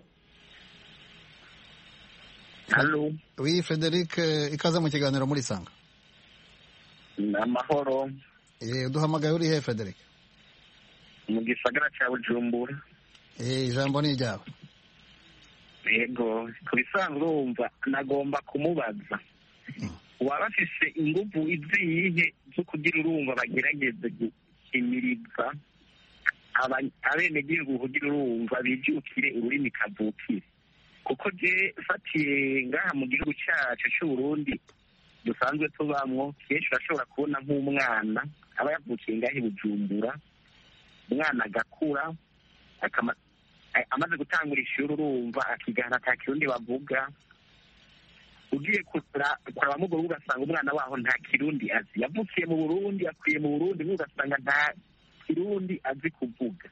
Halo. Oui, Frederic, ikaze mu kiganiro muri Sanga. Amahoro. Eh, uduhamagaye uri he Frederic? Mu gisagara cya Bujumbura. Eh, ijambo ni ryawe. Yego, kubisanzwe wumva nagomba kumubaza. Waba afise ingufu izihe zo kugira urumva bagerageze gukimiriza abenegihugu kugira urumva bijukire ururimi kavukire kuko je fatiye ngaha mu gihugu cyacu cy'Uburundi dusanzwe tubamwo kenshi urashobora kubona nk'umwana aba yavukiye ngaha i Bujumbura umwana agakura amaze gutangura ishuri urumva akigana ata kirundi bavuga ugiye kuraba mu Burundi ugasanga umwana waho nta kirundi azi yavukiye mu Burundi akwiye mu Burundi ugasanga nta kirundi azi kuvuga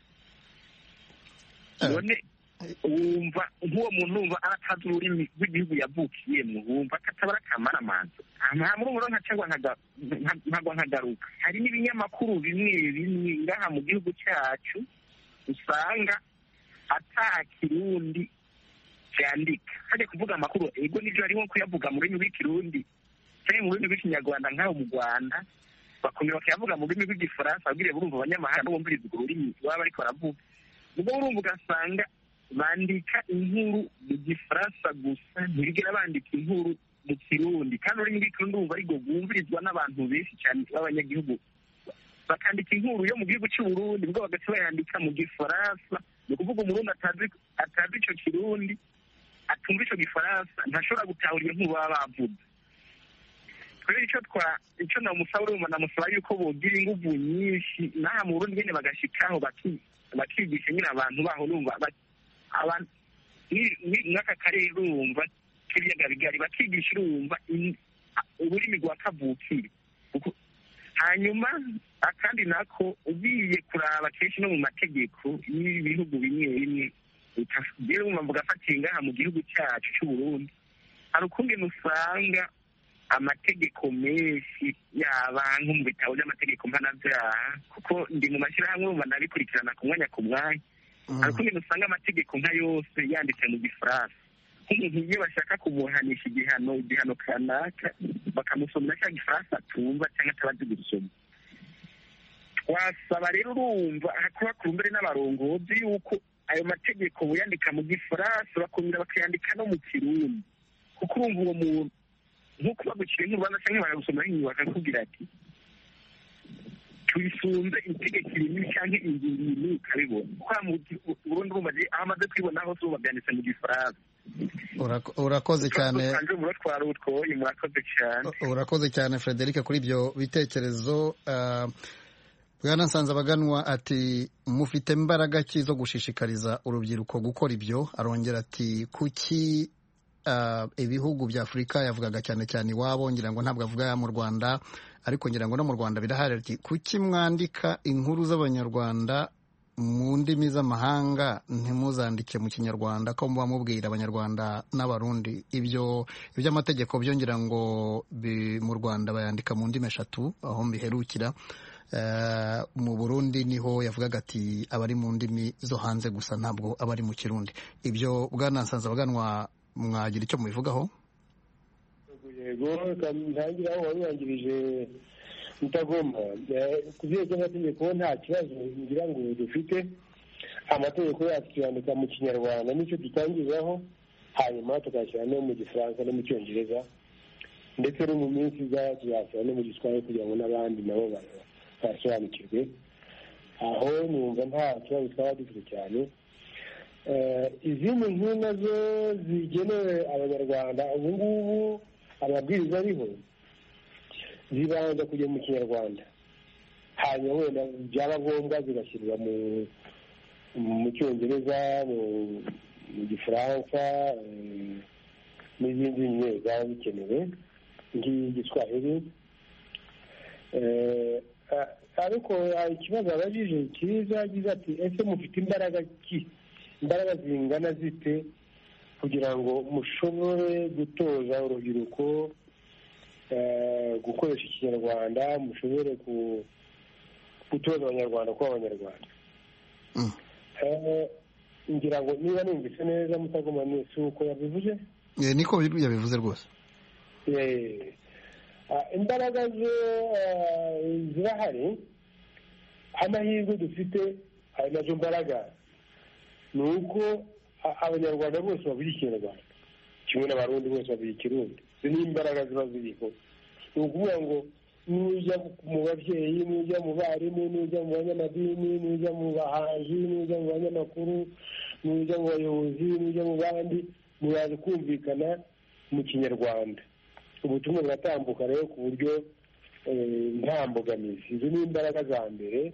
none wumva nk'uwo muntu wumva aratazi ururimi rw'igihugu yavukiyemo wumva katabara akamara amazi nta muri nka cyangwa nkagwa nkagaruka hari n'ibinyamakuru bimwe bimwe ngaha mu gihugu cyacu usanga ata kirundi cyandika hajya kuvuga amakuru ego nibyo harimo kuyavuga mu rurimi rw'ikirundi cyangwa mu rurimi rw'ikinyarwanda nk'aho mu Rwanda bakomeye bakayavuga mu rurimi rw'igifaransa babwire burumva abanyamahanga bumviriza urwo rurimi baba bariko baravuga ubwo urumva ugasanga bandika inkuru mu gifaransa gusa ntibigera bandika inkuru mu kirundi kandi ururimi rw'ikirundi urumva ariko rwumvirizwa n'abantu benshi cyane b'abanyagihugu bakandika inkuru yo mu gihugu cy'Uburundi ubwo bagahita bayandika mu gifaransa ni ukuvuga umurundi atazi atazi icyo kirundi atumva icyo gifaransa ntashobora gutahura iyo nkuru baba bavuze. rero icyo twa icyo namusaba urumva namusaba yuko bogira ingufu nyinshi n'aha mu Burundi nyine bagashikaho bakigisha nyine abantu baho urumva abantu n'aka karere urumva k'ibiyaga bigari bakigisha urumva ururimi rwa kavukire. Hanyuma akandi nako ugiye kuraba kenshi no mu mategeko y'ibihugu bimwe bimwe rero umva mvuga afatiye ngaha mu gihugu cyacu cy'u Burundi hari ukungene usanga amategeko menshi yaba nko mu bitabo by'amategeko mpanabyaha kuko ndi mu mashyirahamwe urumva nabikurikirana ku mwanya ku mwanya hari ukungene usanga amategeko nka yose yanditse mu gifaransa nk'umuntu iyo bashaka kumuhanisha igihano igihano kanaka bakamusomera cya gifaransa atumva cyangwa atabazi gusoma. Wasaba rero urumva kuba ku mbere n'abarongozi yuko ayo mategeko buyandika mu gifaransa bakongera bakayandika no mu kirundi kuko urumva uwo muntu nk'uko baguciye nk'urubanza cyangwa baragusomera inyuma bakakubwira ati twisunze itegeko rimwe cyangwa ingingo imwe ukabibona kuko mu Burundi urumva aho amaze kwibona hose ubu babyanditse mu gifaransa. Urakoze cyane urakoze cyane Frederic kuri ibyo bitekerezo. Bwana Nsanzabaganwa ati mufite imbaraga ki zo gushishikariza urubyiruko gukora ibyo. Arongera ati kuki ibihugu bya Afurika yavugaga cyane cyane iwabo ngira ngo ntabwo avuga mu Rwanda ariko ngira ngo no mu Rwanda birahari ati kuki mwandika inkuru z'abanyarwanda mu ndimi z'amahanga ntimuzandike mu kinyarwanda ko muba mubwira abanyarwanda n'abarundi ibyo iby'amategeko byongera ngo mu Rwanda bayandika mu ndimi eshatu aho mbiherukira. Mu Burundi niho yavugaga ati abari mu ndimi zo hanze gusa ntabwo abari mu Kirundi. Ibyo Bwana Nsanzabaganwa mwagira icyo mubivugaho? Yego ntangira aho wabirangirije Mutagoma ku byerekeye amategeko nta kibazo ngira ngo dufite. Amategeko yacu tuyandika mu kinyarwanda nicyo dutangiriraho hanyuma tukashyira no mu gifaransa no mu cyongereza ndetse no mu minsi iza tuyashyira no mu giswahili kugira ngo n'abandi nabo basobanukirwe. Aho numva nta kibazo twaba dufite cyane. Izindi nkuru nazo zigenewe abanyarwanda ubu ngubu amabwiriza ariho zibanza kujya mu kinyarwanda hanyuma wenda byaba ngombwa zigashyirwa mu cyongereza mu gifaransa n'izindi nyine zaba zikenewe nk'igiswahili. Ariko ikibazo abajije cyiza agize ati ese mufite imbaraga ki imbaraga zingana zite kugira ngo mushobore gutoza urubyiruko gukoresha ikinyarwanda mushobore gutoza abanyarwanda kuba abanyarwanda. Ngira ngo niba numvise neza Mutagoma si uko yabivuze niko yabivuze rwose. Imbaraga zo zirahari. Amahirwe dufite ari nazo mbaraga ni uko abanyarwanda bose bavuga ikinyarwanda kimwe n'abarundi bose bavuga ikirundi. Izo ni imbaraga ziba ziriho. Ni ukuvuga ngo nujya mu babyeyi nujya mu barimu nujya mu banyamadini nujya mu bahanzi nujya mu banyamakuru nujya mu bayobozi nujya mu bandi muraza kumvikana mu kinyarwanda. Ubutumwa buratambuka rero ku buryo nta mbogamizi. Izo ni imbaraga za mbere.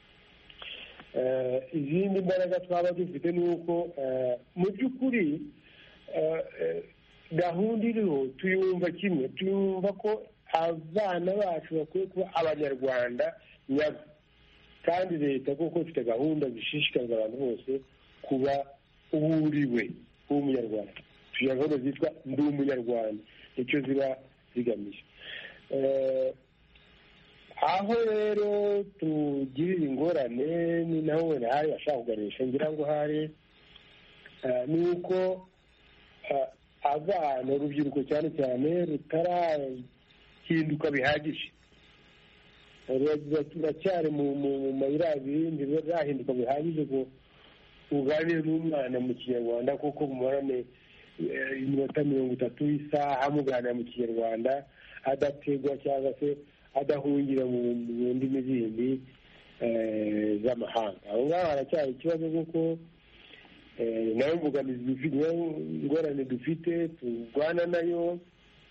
Izindi mbaraga twaba dufite ni uko mu by'ukuri gahunda iriho tuyumva kimwe tuyumva ko abana bacu bakwiye kuba abanyarwanda nyabo kandi leta kuko ifite gahunda zishishikariza abantu bose kuba uburiwe kuba umunyarwanda. tugira gahunda zitwa ndi umunyarwanda icyo ziba zigamije. Aho rero tugirira ingorane ni naho wenda hari bashaka kuganisha ngira ngo hari ni uko abana urubyiruko cyane cyane rutarahinduka bihagije ruracyari mu mayira abiri ntibirahinduka bihagije ngo uganire n'umwana mu kinyarwanda kuko mumarane iminota mirongo itatu y'isaha muganira mu kinyarwanda adategwa cyangwa se adahungira mu ndimi zindi z'amahanga. Aho ngaho haracyari ikibazo kuko nayo mbogamizi dufite, ingorane dufite turwana nayo.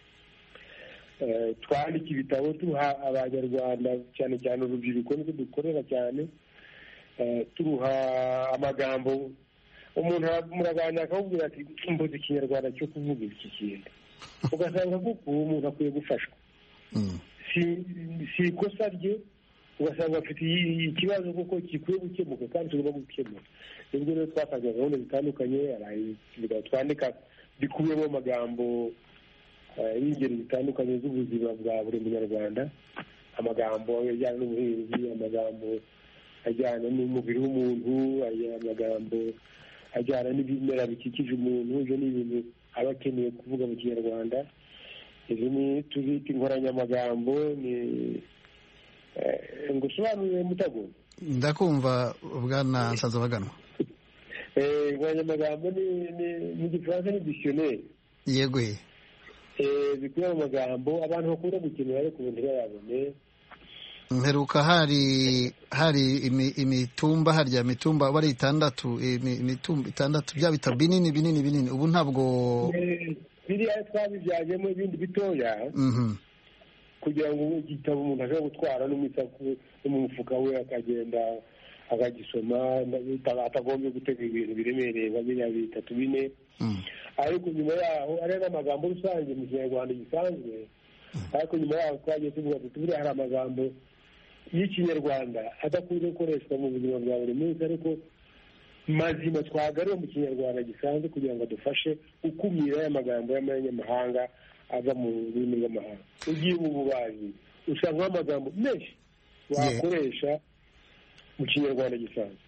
Twandika ibitabo tuha abanyarwanda cyane cyane urubyiruko niko dukorera cyane, turuha amagambo. Umuntu muraganira akakubwira ati mbuze ikinyarwanda cyo kuvuga iki kintu, ugasanga kuko umuntu akwiye gufashwa. Si ikosa rye, ugasanga afite ikibazo kuko gikwiye gukemuka kandi tugomba gukemura. Nibwo rero twatangiye gahunda zitandukanye, ibitabo twandika bikubiyemo amagambo y'ingeri zitandukanye z'ubuzima bwa buri munyarwanda, amagambo ajyana n'ubuhinzi, amagambo ajyana n'umubiri w'umuntu, amagambo ajyana n'ibimera bikikije umuntu. Ibyo ni ibintu aba akeneye kuvuga mu kinyarwanda. Izo ni tuzita inkoranyamagambo. Ni ngo usobanurire Mutago. Ndakumva bwana Nsanzabaganwa. Inkoranyamagambo ni mu gifaransa ni dictionnaire. Yego. Bikubiye mu magambo abantu bakunda gukenera ariko ubundi bayabone. Mperuka hari hari imitumba harya mitumba bari itandatu imitumba itandatu bya bitabo binini binini binini. Ubu ntabwo biriya twabibyajemo ibindi bitoya kugira ngo igitabo umuntu ashobora gutwara n'umusaku no mu mufuka we akagenda akagisoma atagombye gutega ibintu biremereye nka biriya bitatu bine. Ariko nyuma yaho ari n'amagambo rusange mu kinyarwanda gisanzwe. Ariko nyuma yaho twagiye tuvuga ati buriya hari amagambo y'ikinyarwanda adakunze gukoreshwa mu buzima bwa buri munsi ariko mazima twagaruye mu kinyarwanda gisanzwe kugira ngo adufashe gukumira aya magambo y'amanyamahanga ava mu rurimi rw'amahanga. Ugiye mu bubazi usanga amagambo menshi wakoresha mu kinyarwanda gisanzwe.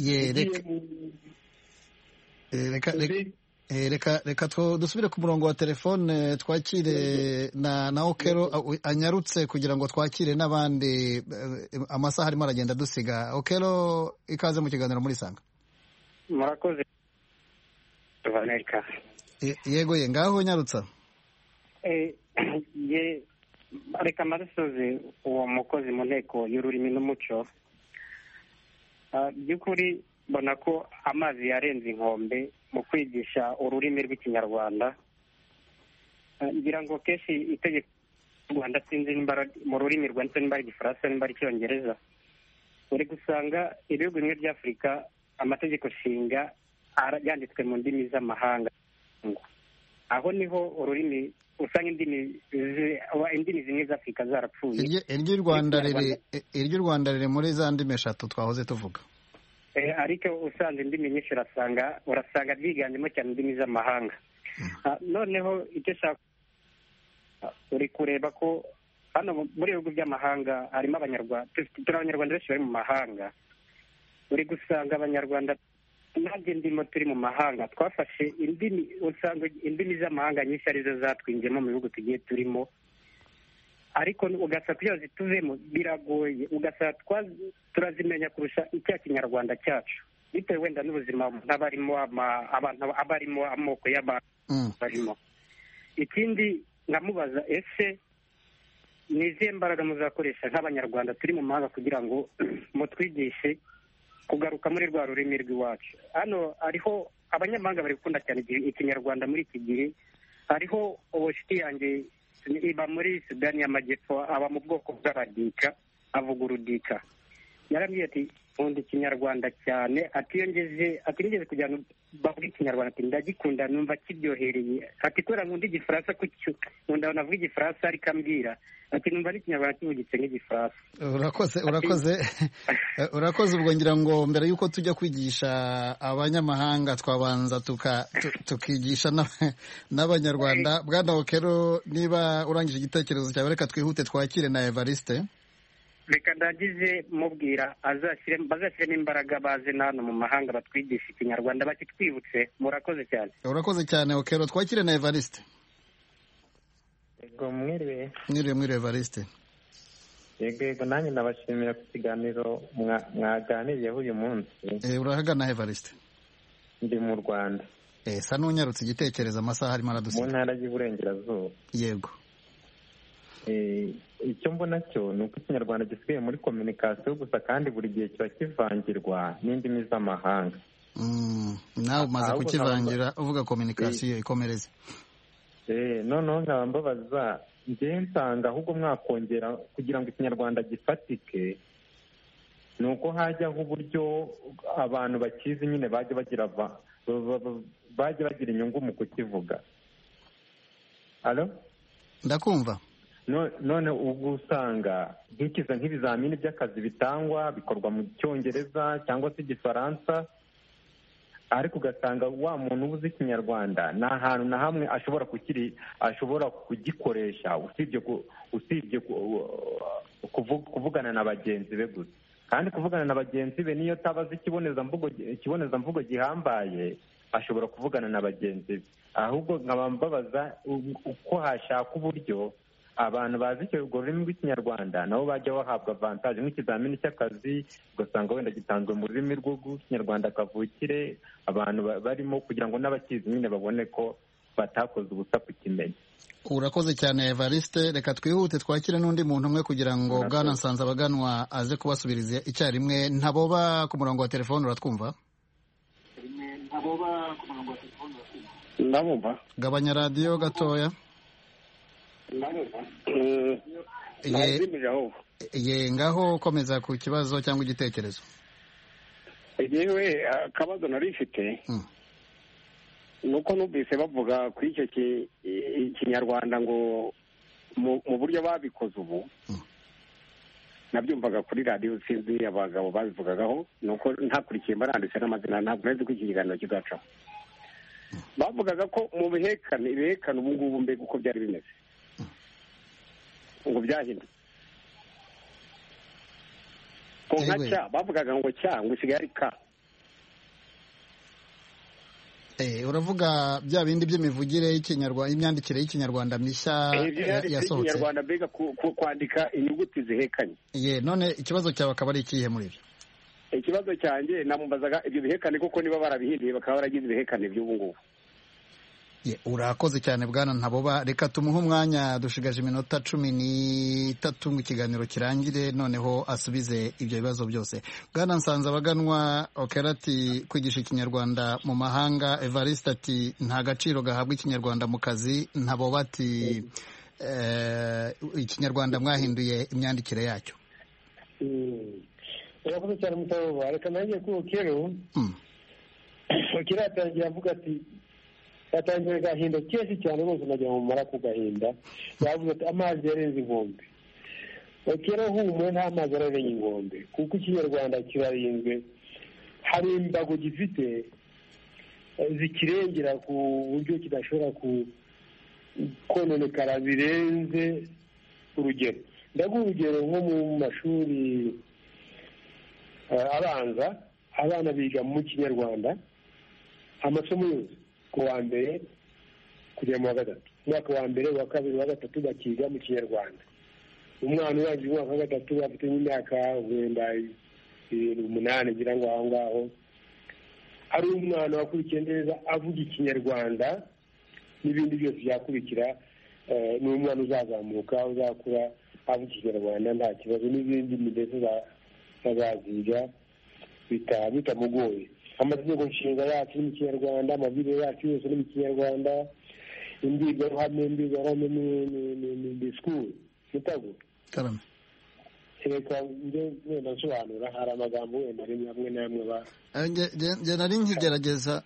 reka reka dusubire ku murongo wa telefone twakire na na Okelo anyarutse kugira ngo twakire n'abandi. Amasaha arimo aragenda dusiga. Okelo, ikaze mu kiganiro muri Sanga. Murakoze Amerika. Yego ye ngaho nyarutsa. Eh ye reka marasoze uwo mukozi mu nteko y'ururimi n'umuco. By'ukuri mbona ko amazi yarenze inkombe mu kwigisha ururimi rw'ikinyarwanda. Ngira ngo kenshi itegeko ry'u Rwanda sinzi nimba mu rurimi rwanditse nimba ari Igifaransa nimba ari Icyongereza, uri gusanga ibihugu bimwe bya Afurika amategeko nshinga yanditswe mu ndimi z'amahanga. Aho niho ururimi usanga indimi indimi zimwe za Afurika zarapfuye. Iry'u Rwanda riri iry'u Rwanda riri muri za ndimi eshatu twahoze tuvuga. Ariko usanze indimi nyinshi urasanga urasanga byiganjemo cyane indimi z'amahanga. Noneho icyo shaka uri kureba ko hano muri bihugu by'amahanga harimo abanyarwanda, turi abanyarwanda benshi bari mu mahanga. Uri gusanga abanyarwanda nanjye ndimo turi mu mahanga twafashe indimi, usanga indimi z'amahanga nyinshi arizo zatwinjemo mu bihugu tugiye turimo, ariko ugasanga kugira zituvemo biragoye, ugasanga turazimenya kurusha icya kinyarwanda cyacu bitewe wenda n'ubuzima n'abarimo abantu abarimo amoko y'abantu barimo. Ikindi nkamubaza, ese ni izihe mbaraga muzakoresha nk'abanyarwanda turi mu mahanga kugira ngo mutwigishe kugaruka muri rwa rurimi rw'iwacu? Hano hariho abanyamahanga bari gukunda cyane ikinyarwanda muri iki gihe. Hariho ubushiti yanjye iba muri Sudani y'Amajyepfo, aba mu bwoko bw'abadika, avuga urudika. Yarambwiye ati nkunda ikinyarwanda cyane, atiyongeze atiyongeze kugira ngo bavuge ikinyarwanda, ati ndagikunda numva kiryohereye, ati kubera nkunda igifaransa kucyo nkunda navuga igifaransa ariko ambwira ati numva n'ikinyarwanda kivugitse nk'igifaransa. Urakoze urakoze urakoze. Ubwo ngira ngo mbere yuko tujya kwigisha abanyamahanga twabanza tukigisha n'abanyarwanda. Bwana Okelo, niba urangije igitekerezo cyawe reka twihute twakire na Evariste. Reka ndagize mubwira bazashyiremo imbaraga baze hano mu mahanga batwigisha ikinyarwanda bakitwibutse. Murakoze cyane. Urakoze cyane Okelo. Twakire na Evariste. Yego mwiriwe. Mwiriwe mwiriwe Evariste. Yego yego nanjye nabashimira ku kiganiro mwaganiriyeho uyu munsi. Eh urahagana Evariste? Ndi mu Rwanda. Eh sa nunyarutse igitekerezo, amasaha arimo aradusiga. Mu ntara y'Iburengerazuba. Yego. Eh icyo mbona cyo ni uko ikinyarwanda gisigaye muri kominikasiyo gusa, kandi buri gihe kiba kivangirwa n'indimi z'amahanga. nawe umaze kukivangira uvuga kominikasiyo ikomereze. noneho nkaba mbabaza njyewe nsanga ahubwo mwakongera kugira ngo ikinyarwanda gifatike ni uko hajyaho uburyo abantu bakizi nyine bajya bagira bajya bagira inyungu mu kukivuga. ndakumva. none ubwo usanga nk'ikiza nk'ibizamini by'akazi bitangwa bikorwa mu cyongereza cyangwa se igifaransa, ariko ugasanga wa muntu ubuze ikinyarwanda nta hantu na hamwe ashobora kukiri ashobora kugikoresha usibye usibye kuvugana na bagenzi be gusa. kandi kuvugana na bagenzi be niyo tabazi ikibonezamvugo ikibonezamvugo gihambaye ashobora kuvugana na bagenzi be. ahubwo nkaba mbabaza uko hashaka uburyo abantu bazi urwo rurimi rw'ikinyarwanda nabo bajya bahabwa avantage nk'ikizamini cy'akazi ugasanga wenda gitanzwe mu rurimi rw'ikinyarwanda kavukire abantu barimo kugira ngo n'abakizi nyine babone ko batakoze ubusa kukimenya. urakoze cyane Evariste, reka twihute twakire n'undi muntu umwe kugira ngo Bwana Nsanzabaganwa aze kubasubiriza icyarimwe. Ntaboba ku murongo wa telefone uratwumva? ndabumva. gabanya radiyo gatoya. ye ngaho komeza ku kibazo cyangwa igitekerezo. yewe akabazo nari mfite nuko numvise bavuga kuri icyo kinyarwanda ngo mu buryo babikoze ubu nabyumvaga kuri radiyo sinzi abagabo babivugagaho nuko ntakurikiye baranditse n'amazina ntabwo nzi ko iki kiganiro kizacaho. bavugaga ko mu bihekane ibihekane ubu ngubu mbega uko byari bimeze ngo byahindutse ko nka cya bavugaga ngo cya ngo isigaye ari ka. uravuga bya bindi by'imivugire y'ikinyarwanda imyandikire y'ikinyarwanda mishya yasohotse ikinyarwanda mbega kwandika inyuguti zihekanye. ye none ikibazo cyawe akaba ari ikihe muri ibyo? ikibazo cyanjye namubazaga ibyo bihekane kuko niba barabihinduye bakaba baragize ibihekane by'ubu ngubu. urakoze cyane Bwana Ntaboba, reka tumuhe umwanya, dushigaje iminota cumi n'itatu ngo ikiganiro kirangire, noneho asubize ibyo bibazo byose. Bwana Nsanzabaganwa okera ati kwigisha ikinyarwanda mu mahanga, Evariste ati nta gaciro gahabwa ikinyarwanda mu kazi, Ntaboba ati ikinyarwanda mwahinduye imyandikire yacyo. urakoze cyane Mutaboba, reka nanjye ku okero okera yatangiye avuga ati yatangiye agahinda kenshi cyane rwose nagira ngo mumara ku gahinda. yavuze ati amazi yarenze inkombe. okera humwe nta mazi ararenga inkombe kuko ikinyarwanda kirarinzwe, hari imbago gifite zikirengera ku buryo kidashobora kononekara birenze urugero. ndaguha urugero nko mu mashuri abanza abana biga mu kinyarwanda amasomo yose ku wa mbere kugera mu wa gatatu, umwaka wa mbere wa kabiri wa gatatu bakiga mu kinyarwanda. umwana urangije umwaka wa gatatu afite nk'imyaka wenda umunani ngira ngo aho ngaho ari umwana wakurikiye neza avuga ikinyarwanda n'ibindi byose byakurikira. ni umwana uzazamuka uzakura avuga ikinyarwanda nta kibazo, n'ibindi ndetse bazaziga bitamugoye. amategeko nshinga yacu ni mu kinyarwanda, amabwiriza yacu yose ni mu kinyarwanda, imbwirwaruhame imbwirwaruhame ni disikuru mutago. reka wenda nsobanura, hari amagambo wenda rimwe hamwe n'amwe ba njye nari nkigerageza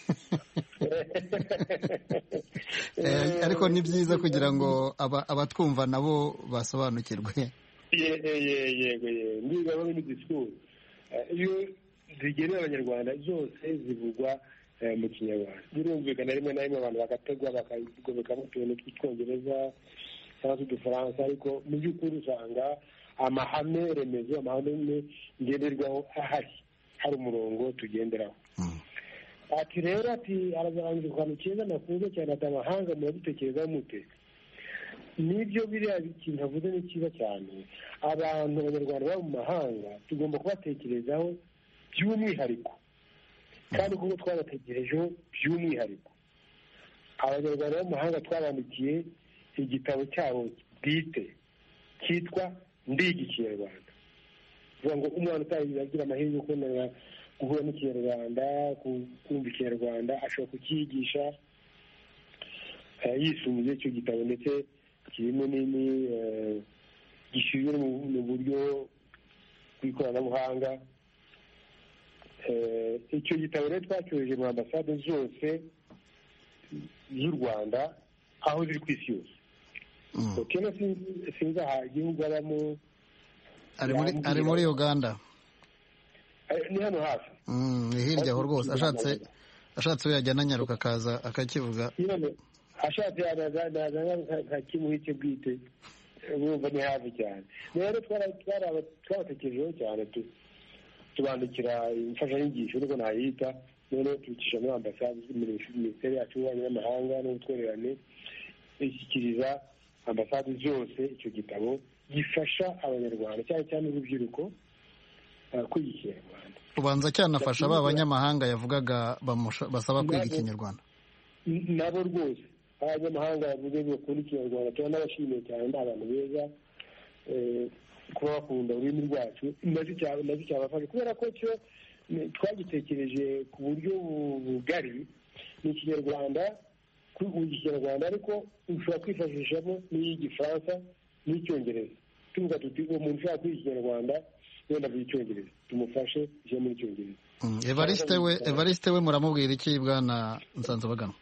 ariko ni byiza kugira ngo abatwumva nabo basobanukirwe. yego yego imbwirwaruhame ni disikuru iyo zigenewe abanyarwanda zose zivugwa mu kinyarwanda. birumvikana rimwe na rimwe abantu bagategwa bakagomekamo utuntu tw'icyongereza cyangwa se udufaransa, ariko mu by'ukuri usanga amahame remezo amahame ngenderwaho ahari, hari umurongo tugenderaho. ati rero ati arazarangiza akantu keza nakunze cyane ati amahanga muradutekerezaho mute. nibyo biriya ikintu avuze ni cyiza cyane. abantu abanyarwanda baba mu mahanga tugomba kubatekerezaho by'umwihariko, kandi kuko twabategerejeho by'umwihariko. abanyarwanda bo mu mahanga twabandikiye igitabo cyabo bwite cyitwa Ndiga Ikinyarwanda. bivuga ngo umwana utagira amahirwe yo kubonera guhura n'ikinyarwanda, kumva ikinyarwanda, ashobora kucyigisha yisumbuye icyo gitabo, ndetse kirimo nini gishyizwe mu buryo bw'ikoranabuhanga. Icyo gitabo rero twacyoheje mu ambasade zose z'u Rwanda aho ziri ku isi yose. kera sinzi aha igihugu abamo, ari muri Uganda, ni hano hafi, ni hirya aho rwose. ashatse ashatse we yajya ananyaruka akaza akakivuga, ashatse nkakimuha icyo bwite, bumva ni hafi cyane. rero twarabatekerejeho cyane, tubandikira imfashanyigisho niko nayita, noneho tubicisha muri ambasade, minisiteri yacu y'ububanyi n'amahanga n'ubutwererane ishyikiriza ambasade zose icyo gitabo gifasha abanyarwanda cyane cyane urubyiruko kwiga ikinyarwanda. ubanza cyanafasha ba banyamahanga yavugaga basaba kwiga ikinyarwanda nabo rwose. abanyamahanga bavuze bakunda ikinyarwanda tuba n'abashimiye cyane, ni abantu beza kuba bakunda ururimi rwacu, nacyo cyabafasha kubera ko cyo twagitekereje ku buryo bugari. ni ikinyarwanda, kwiga ikinyarwanda, ariko ushobora kwifashishamo n'iy'igifaransa n'icyongereza. tuvuga tuti uwo muntu ushaka kwiga ikinyarwanda wenda avuga icyongereza, tumufashe ije muri icyongereza. Evariste we Evariste we muramubwira iki bwana Nsanzabaganwa?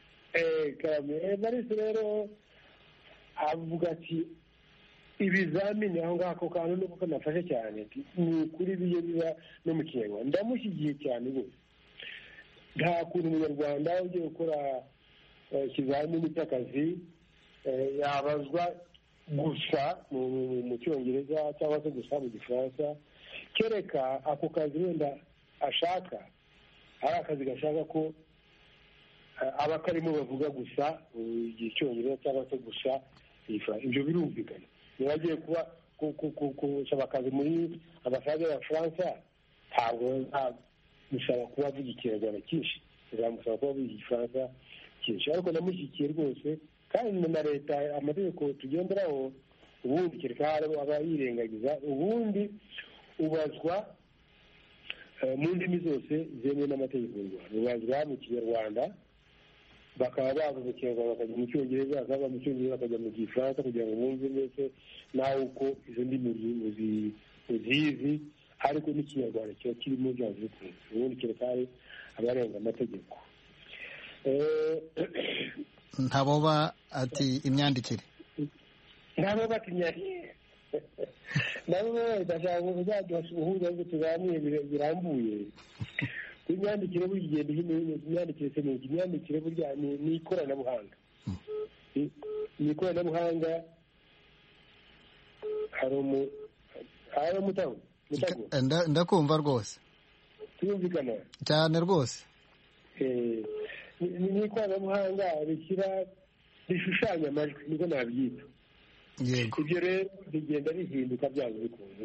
Evariste rero avuga ati ibizamini aho ngaho ako kantu nuko kanafashe cyane, ni ukuri biye biba no mu kinyarwanda. ndamushyigiye cyane rwose. nta kuntu umunyarwanda ugiye gukora ikizamini cy'akazi yabazwa gusa mu cyongereza cyangwa se gusa mu gifaransa, kereka ako kazi wenda ashaka ari akazi gashaka ko abakarimo bavuga gusa icyongereza cyangwa se gusa igifaransa. ibyo birumvikana. niba agiye kuba gusaba akazi muri ambasade y'abafaransa, ntabwo musaba kuba avuga ikinyarwanda cyinshi, bizamusaba kuba avuga igifaransa cyinshi. ariko namushyigikiye rwose, kandi na leta amategeko tugenderaho ubundi kereka aba yirengagiza, ubundi ubazwa mu ndimi zose zemewe n'amategeko y'u Rwanda. ubazwa mu kinyarwanda, bakaba bava mu kinyarwanda bakajya mu cyongereza, bakava mu cyongereza bakajya mu gifaransa, kugira ngo bumve mbese nawe uko izo ndimi uzizi, ariko n'ikinyarwanda kiba kirimo byanze bikunze. ubundi kereka hari abarenga amategeko. ntaboba ati imyandikire nabo bati imyandikire nabo bashaka kuzaduha ubuhuza bwo tuganire birambuye. imyandikire buri gihe imyandikire se ni imyandikire burya ni ikoranabuhanga. ni ikoranabuhanga. hari umu hari umutago ndakumva rwose, tuyumvikana cyane rwose. ni ikoranabuhanga rishyira rishushanya amajwi, niko nabyita. ibyo rero bigenda bihinduka byanze bikunze.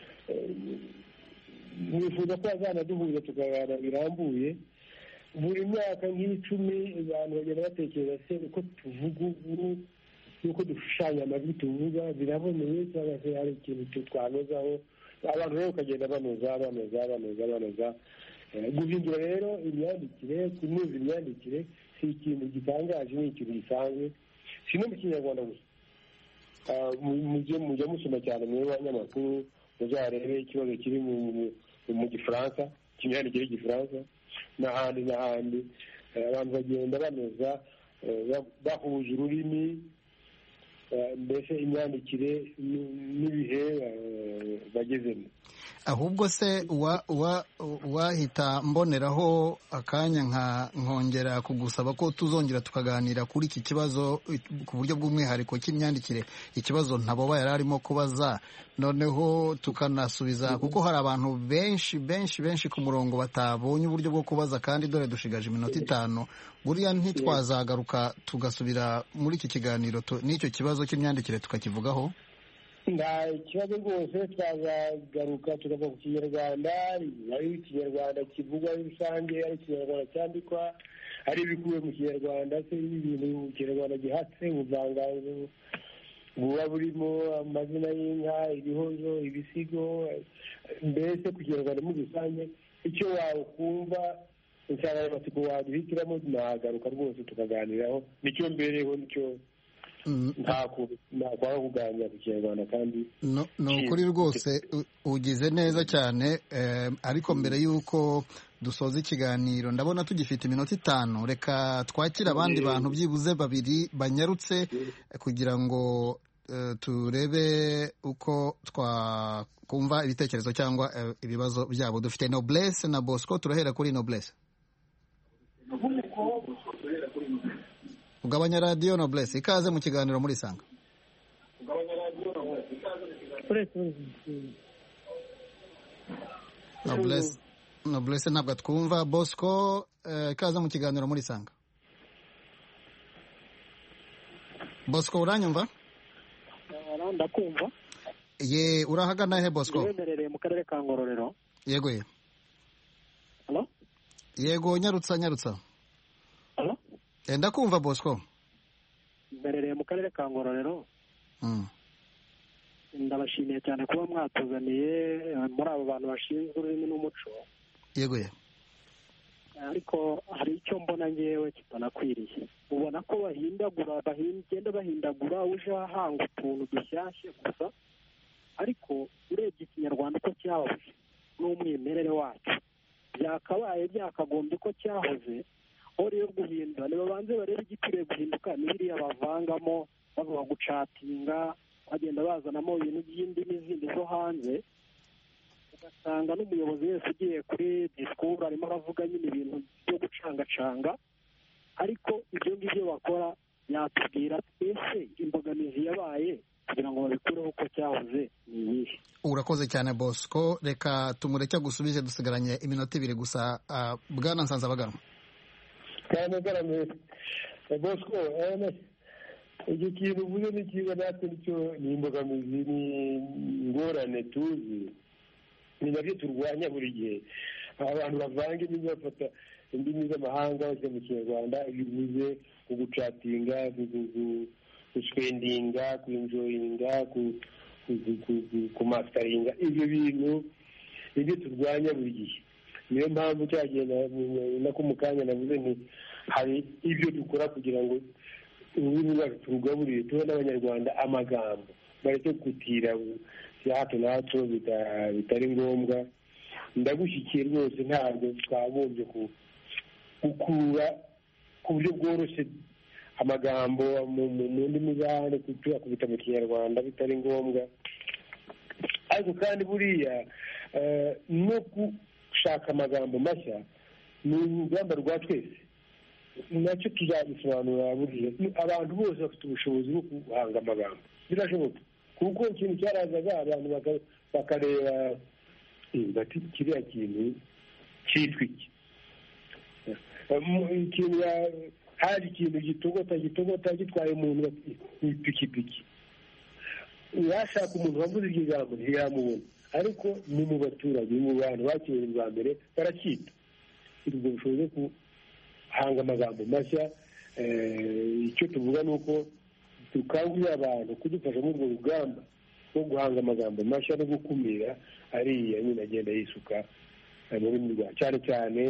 nifuza ko bazanaduhuza tukaganira birambuye. buri myaka nk'icumi abantu bagenda batekereza se uko tuvuga ubu n'uko dushushanya amajwi tuvuga biraboneye, cyangwa se hari ikintu twanozaho. abantu rero bakagenda banoza banoza banoza banoza. guhindura rero imyandikire, kunoza imyandikire si ikintu gitangaje, ni ikintu gisanzwe. si no mu kinyarwanda gusa. mujya musoma cyane mu banyamakuru, muzarebe ikibazo kiri mu gifaransa, kimyandikire y'igifaransa n'ahandi n'ahandi. abantu bagenda banoza bahuje ururimi, mbese imyandikire n'ibihe bagezemo. ahubwo se wahita mboneraho akanya nkongera kugusaba ko tuzongera tukaganira kuri iki kibazo ku buryo bw'umwihariko cy'imyandikire, ikibazo ntaboba yari arimo kubaza, noneho tukanasubiza, kuko hari abantu benshi benshi benshi ku murongo batabonye uburyo bwo kubaza, kandi dore dushigaje iminota itanu. buriya ntitwazagaruka tugasubira muri iki kiganiro n'icyo kibazo cy'imyandikire tukakivugaho? nta kibazo rwose, twazagaruka tukava ku kinyarwanda, ari ikinyarwanda kivugwa rusange, ari ikinyarwanda cyandikwa, ari ibikubiye mu kinyarwanda, se ibintu mu kinyarwanda gihatse, ubuvanganzo buba burimo amazina y'inka, ibihozo, ibisigo, mbese ku kinyarwanda muri rusange icyo wawe kumva insanganyamatsiko waduhitiramo nagaruka rwose tukaganiraho nicyo mbereho nicyo ntakwaba kuganira ku kinyarwanda kandi ni ukuri rwose ugize neza cyane ariko mbere y'uko dusoza ikiganiro ndabona tugifite iminota itanu reka twakire abandi bantu byibuze babiri banyarutse kugira ngo turebe uko twakumva ibitekerezo cyangwa ibibazo byabo. Dufite Noblesse na Bosco, turahera kuri Noblesse. Ugabanya radiyo Noblesse, ikaze mu kiganiro muri Sanga. Noblesse Noblesse ntabwo twumva. Bosco, ikaze mu kiganiro muri Sanga. Bosco uranyumva? Ndakumva. Ye, urahagana he Bosco? Yemerereye mu karere ka Ngororero. Yego ye. Hello? Yego, nyarutsa nyarutsa. Hello? Enda kumva Bosco. Yemerereye mu karere ka Ngororero. Mm. Ndabashimiye cyane kuba mwatuzaniye muri abo bantu bashinzwe ururimi n'umuco. Yego ye. Ariko hari icyo mbona ngewe kitanakwiriye. Ubona ko bahindagura bahindagenda bahindagura uje ahanga utuntu dushyashye gusa, ariko urebye ikinyarwanda uko cyahoze n'umwimerere wacyo byakabaye byakagombye ko cyahoze aho rero guhindura nibabanze barebe igikwiye guhinduka n'ibiriya bavangamo bavuga gucatinga bagenda bazanamo ibintu by'indimi zindi zo hanze, ugasanga n'umuyobozi wese ugiye kuri disikuru arimo aravuga nyine ibintu byo gucangacanga, ariko ibyo ngibyo bakora yatubwira twese imbogamizi yabaye kugira ngo babikureho uko cyahoze ni iyihe. Urakoze cyane Bosco, reka tumureke gusubize, dusigaranye iminota ibiri gusa. Uh, Bwana Nsanzabaganwa. Cyane garame Bosco, ene iki kintu uvuze ni cyiza, natwe nicyo ni imbogamizi, ni ingorane tuzi, ni nabyo turwanya buri gihe. Abantu bavanga indimi bafata indimi z'amahanga bajya mu Kinyarwanda, bivuze ku gucatinga, guspendinga, kuenjoyinga, kumastaringa, ibyo bintu nibyo turwanya buri gihe. Niyo mpamvu cyagiye nako mu kanya navuze nti hari ibyo dukora kugira ngo ururimi rwacu turugaburire, tuhe n'abanyarwanda amagambo bareke gutira bya hato na hato bitari ngombwa. Ndagushyikiye rwose, ntabwo twagombye gukura ku buryo bworoshye amagambo mu ndimi z'ahandi tuyakubita mu Kinyarwanda bitari ngombwa. Ariko kandi buriya no gushaka amagambo mashya ni urugamba rwa twese, nacyo tuzabisobanura buriya. Abantu bose bafite ubushobozi bwo guhanga amagambo, birashoboka, kuko ikintu cyarazaga abantu bakareba bati kiriya kintu cyitwa iki, ikintu hari ikintu gitogota gitogota gitwaye umuntu ipikipiki, yashaka umuntu wavuze iryo jambo ntiyamubona, ariko ni mu baturage, mu bantu bakiriye bwa mbere baracyita. Ubwo bushobozi bwo guhanga amagambo mashya, icyo tuvuga ni uko dukangurira abantu kudufasha muri urwo rugamba rwo guhanga amagambo mashya no gukumira ariya nyine agenda yisuka mu rurimi rwa, cyane cyane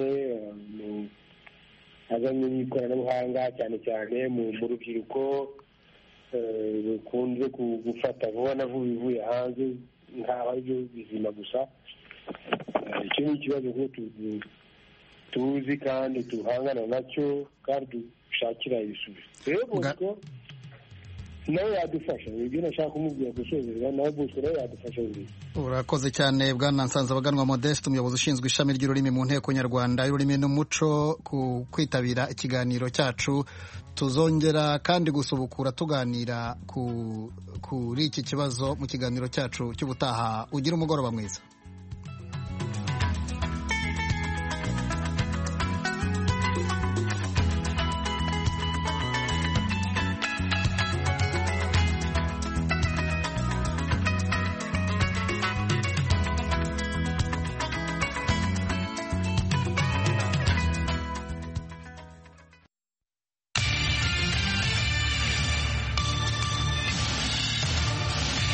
azanye n'ikoranabuhanga, cyane cyane mu rubyiruko rukunze gufata vuba na vuba ibivuye hanze nk'aho ari byo bizima gusa. Icyo ni ikibazo ko tuzi kandi duhangana nacyo kandi dushakira ibisubizo. Rero Bosco nawe yadufasha, ibyo nashaka kumubwira gusozera, nawe Bosco nawe yadufasha buri. Urakoze cyane Bwana Nsanzabaganwa Modeste, umuyobozi ushinzwe ishami ry'ururimi mu Nteko Nyarwanda y'ururimi n'umuco, ku kwitabira ikiganiro cyacu. Tuzongera kandi gusubukura tuganira kuri iki kibazo mu kiganiro cyacu cy'ubutaha. Ugira umugoroba mwiza.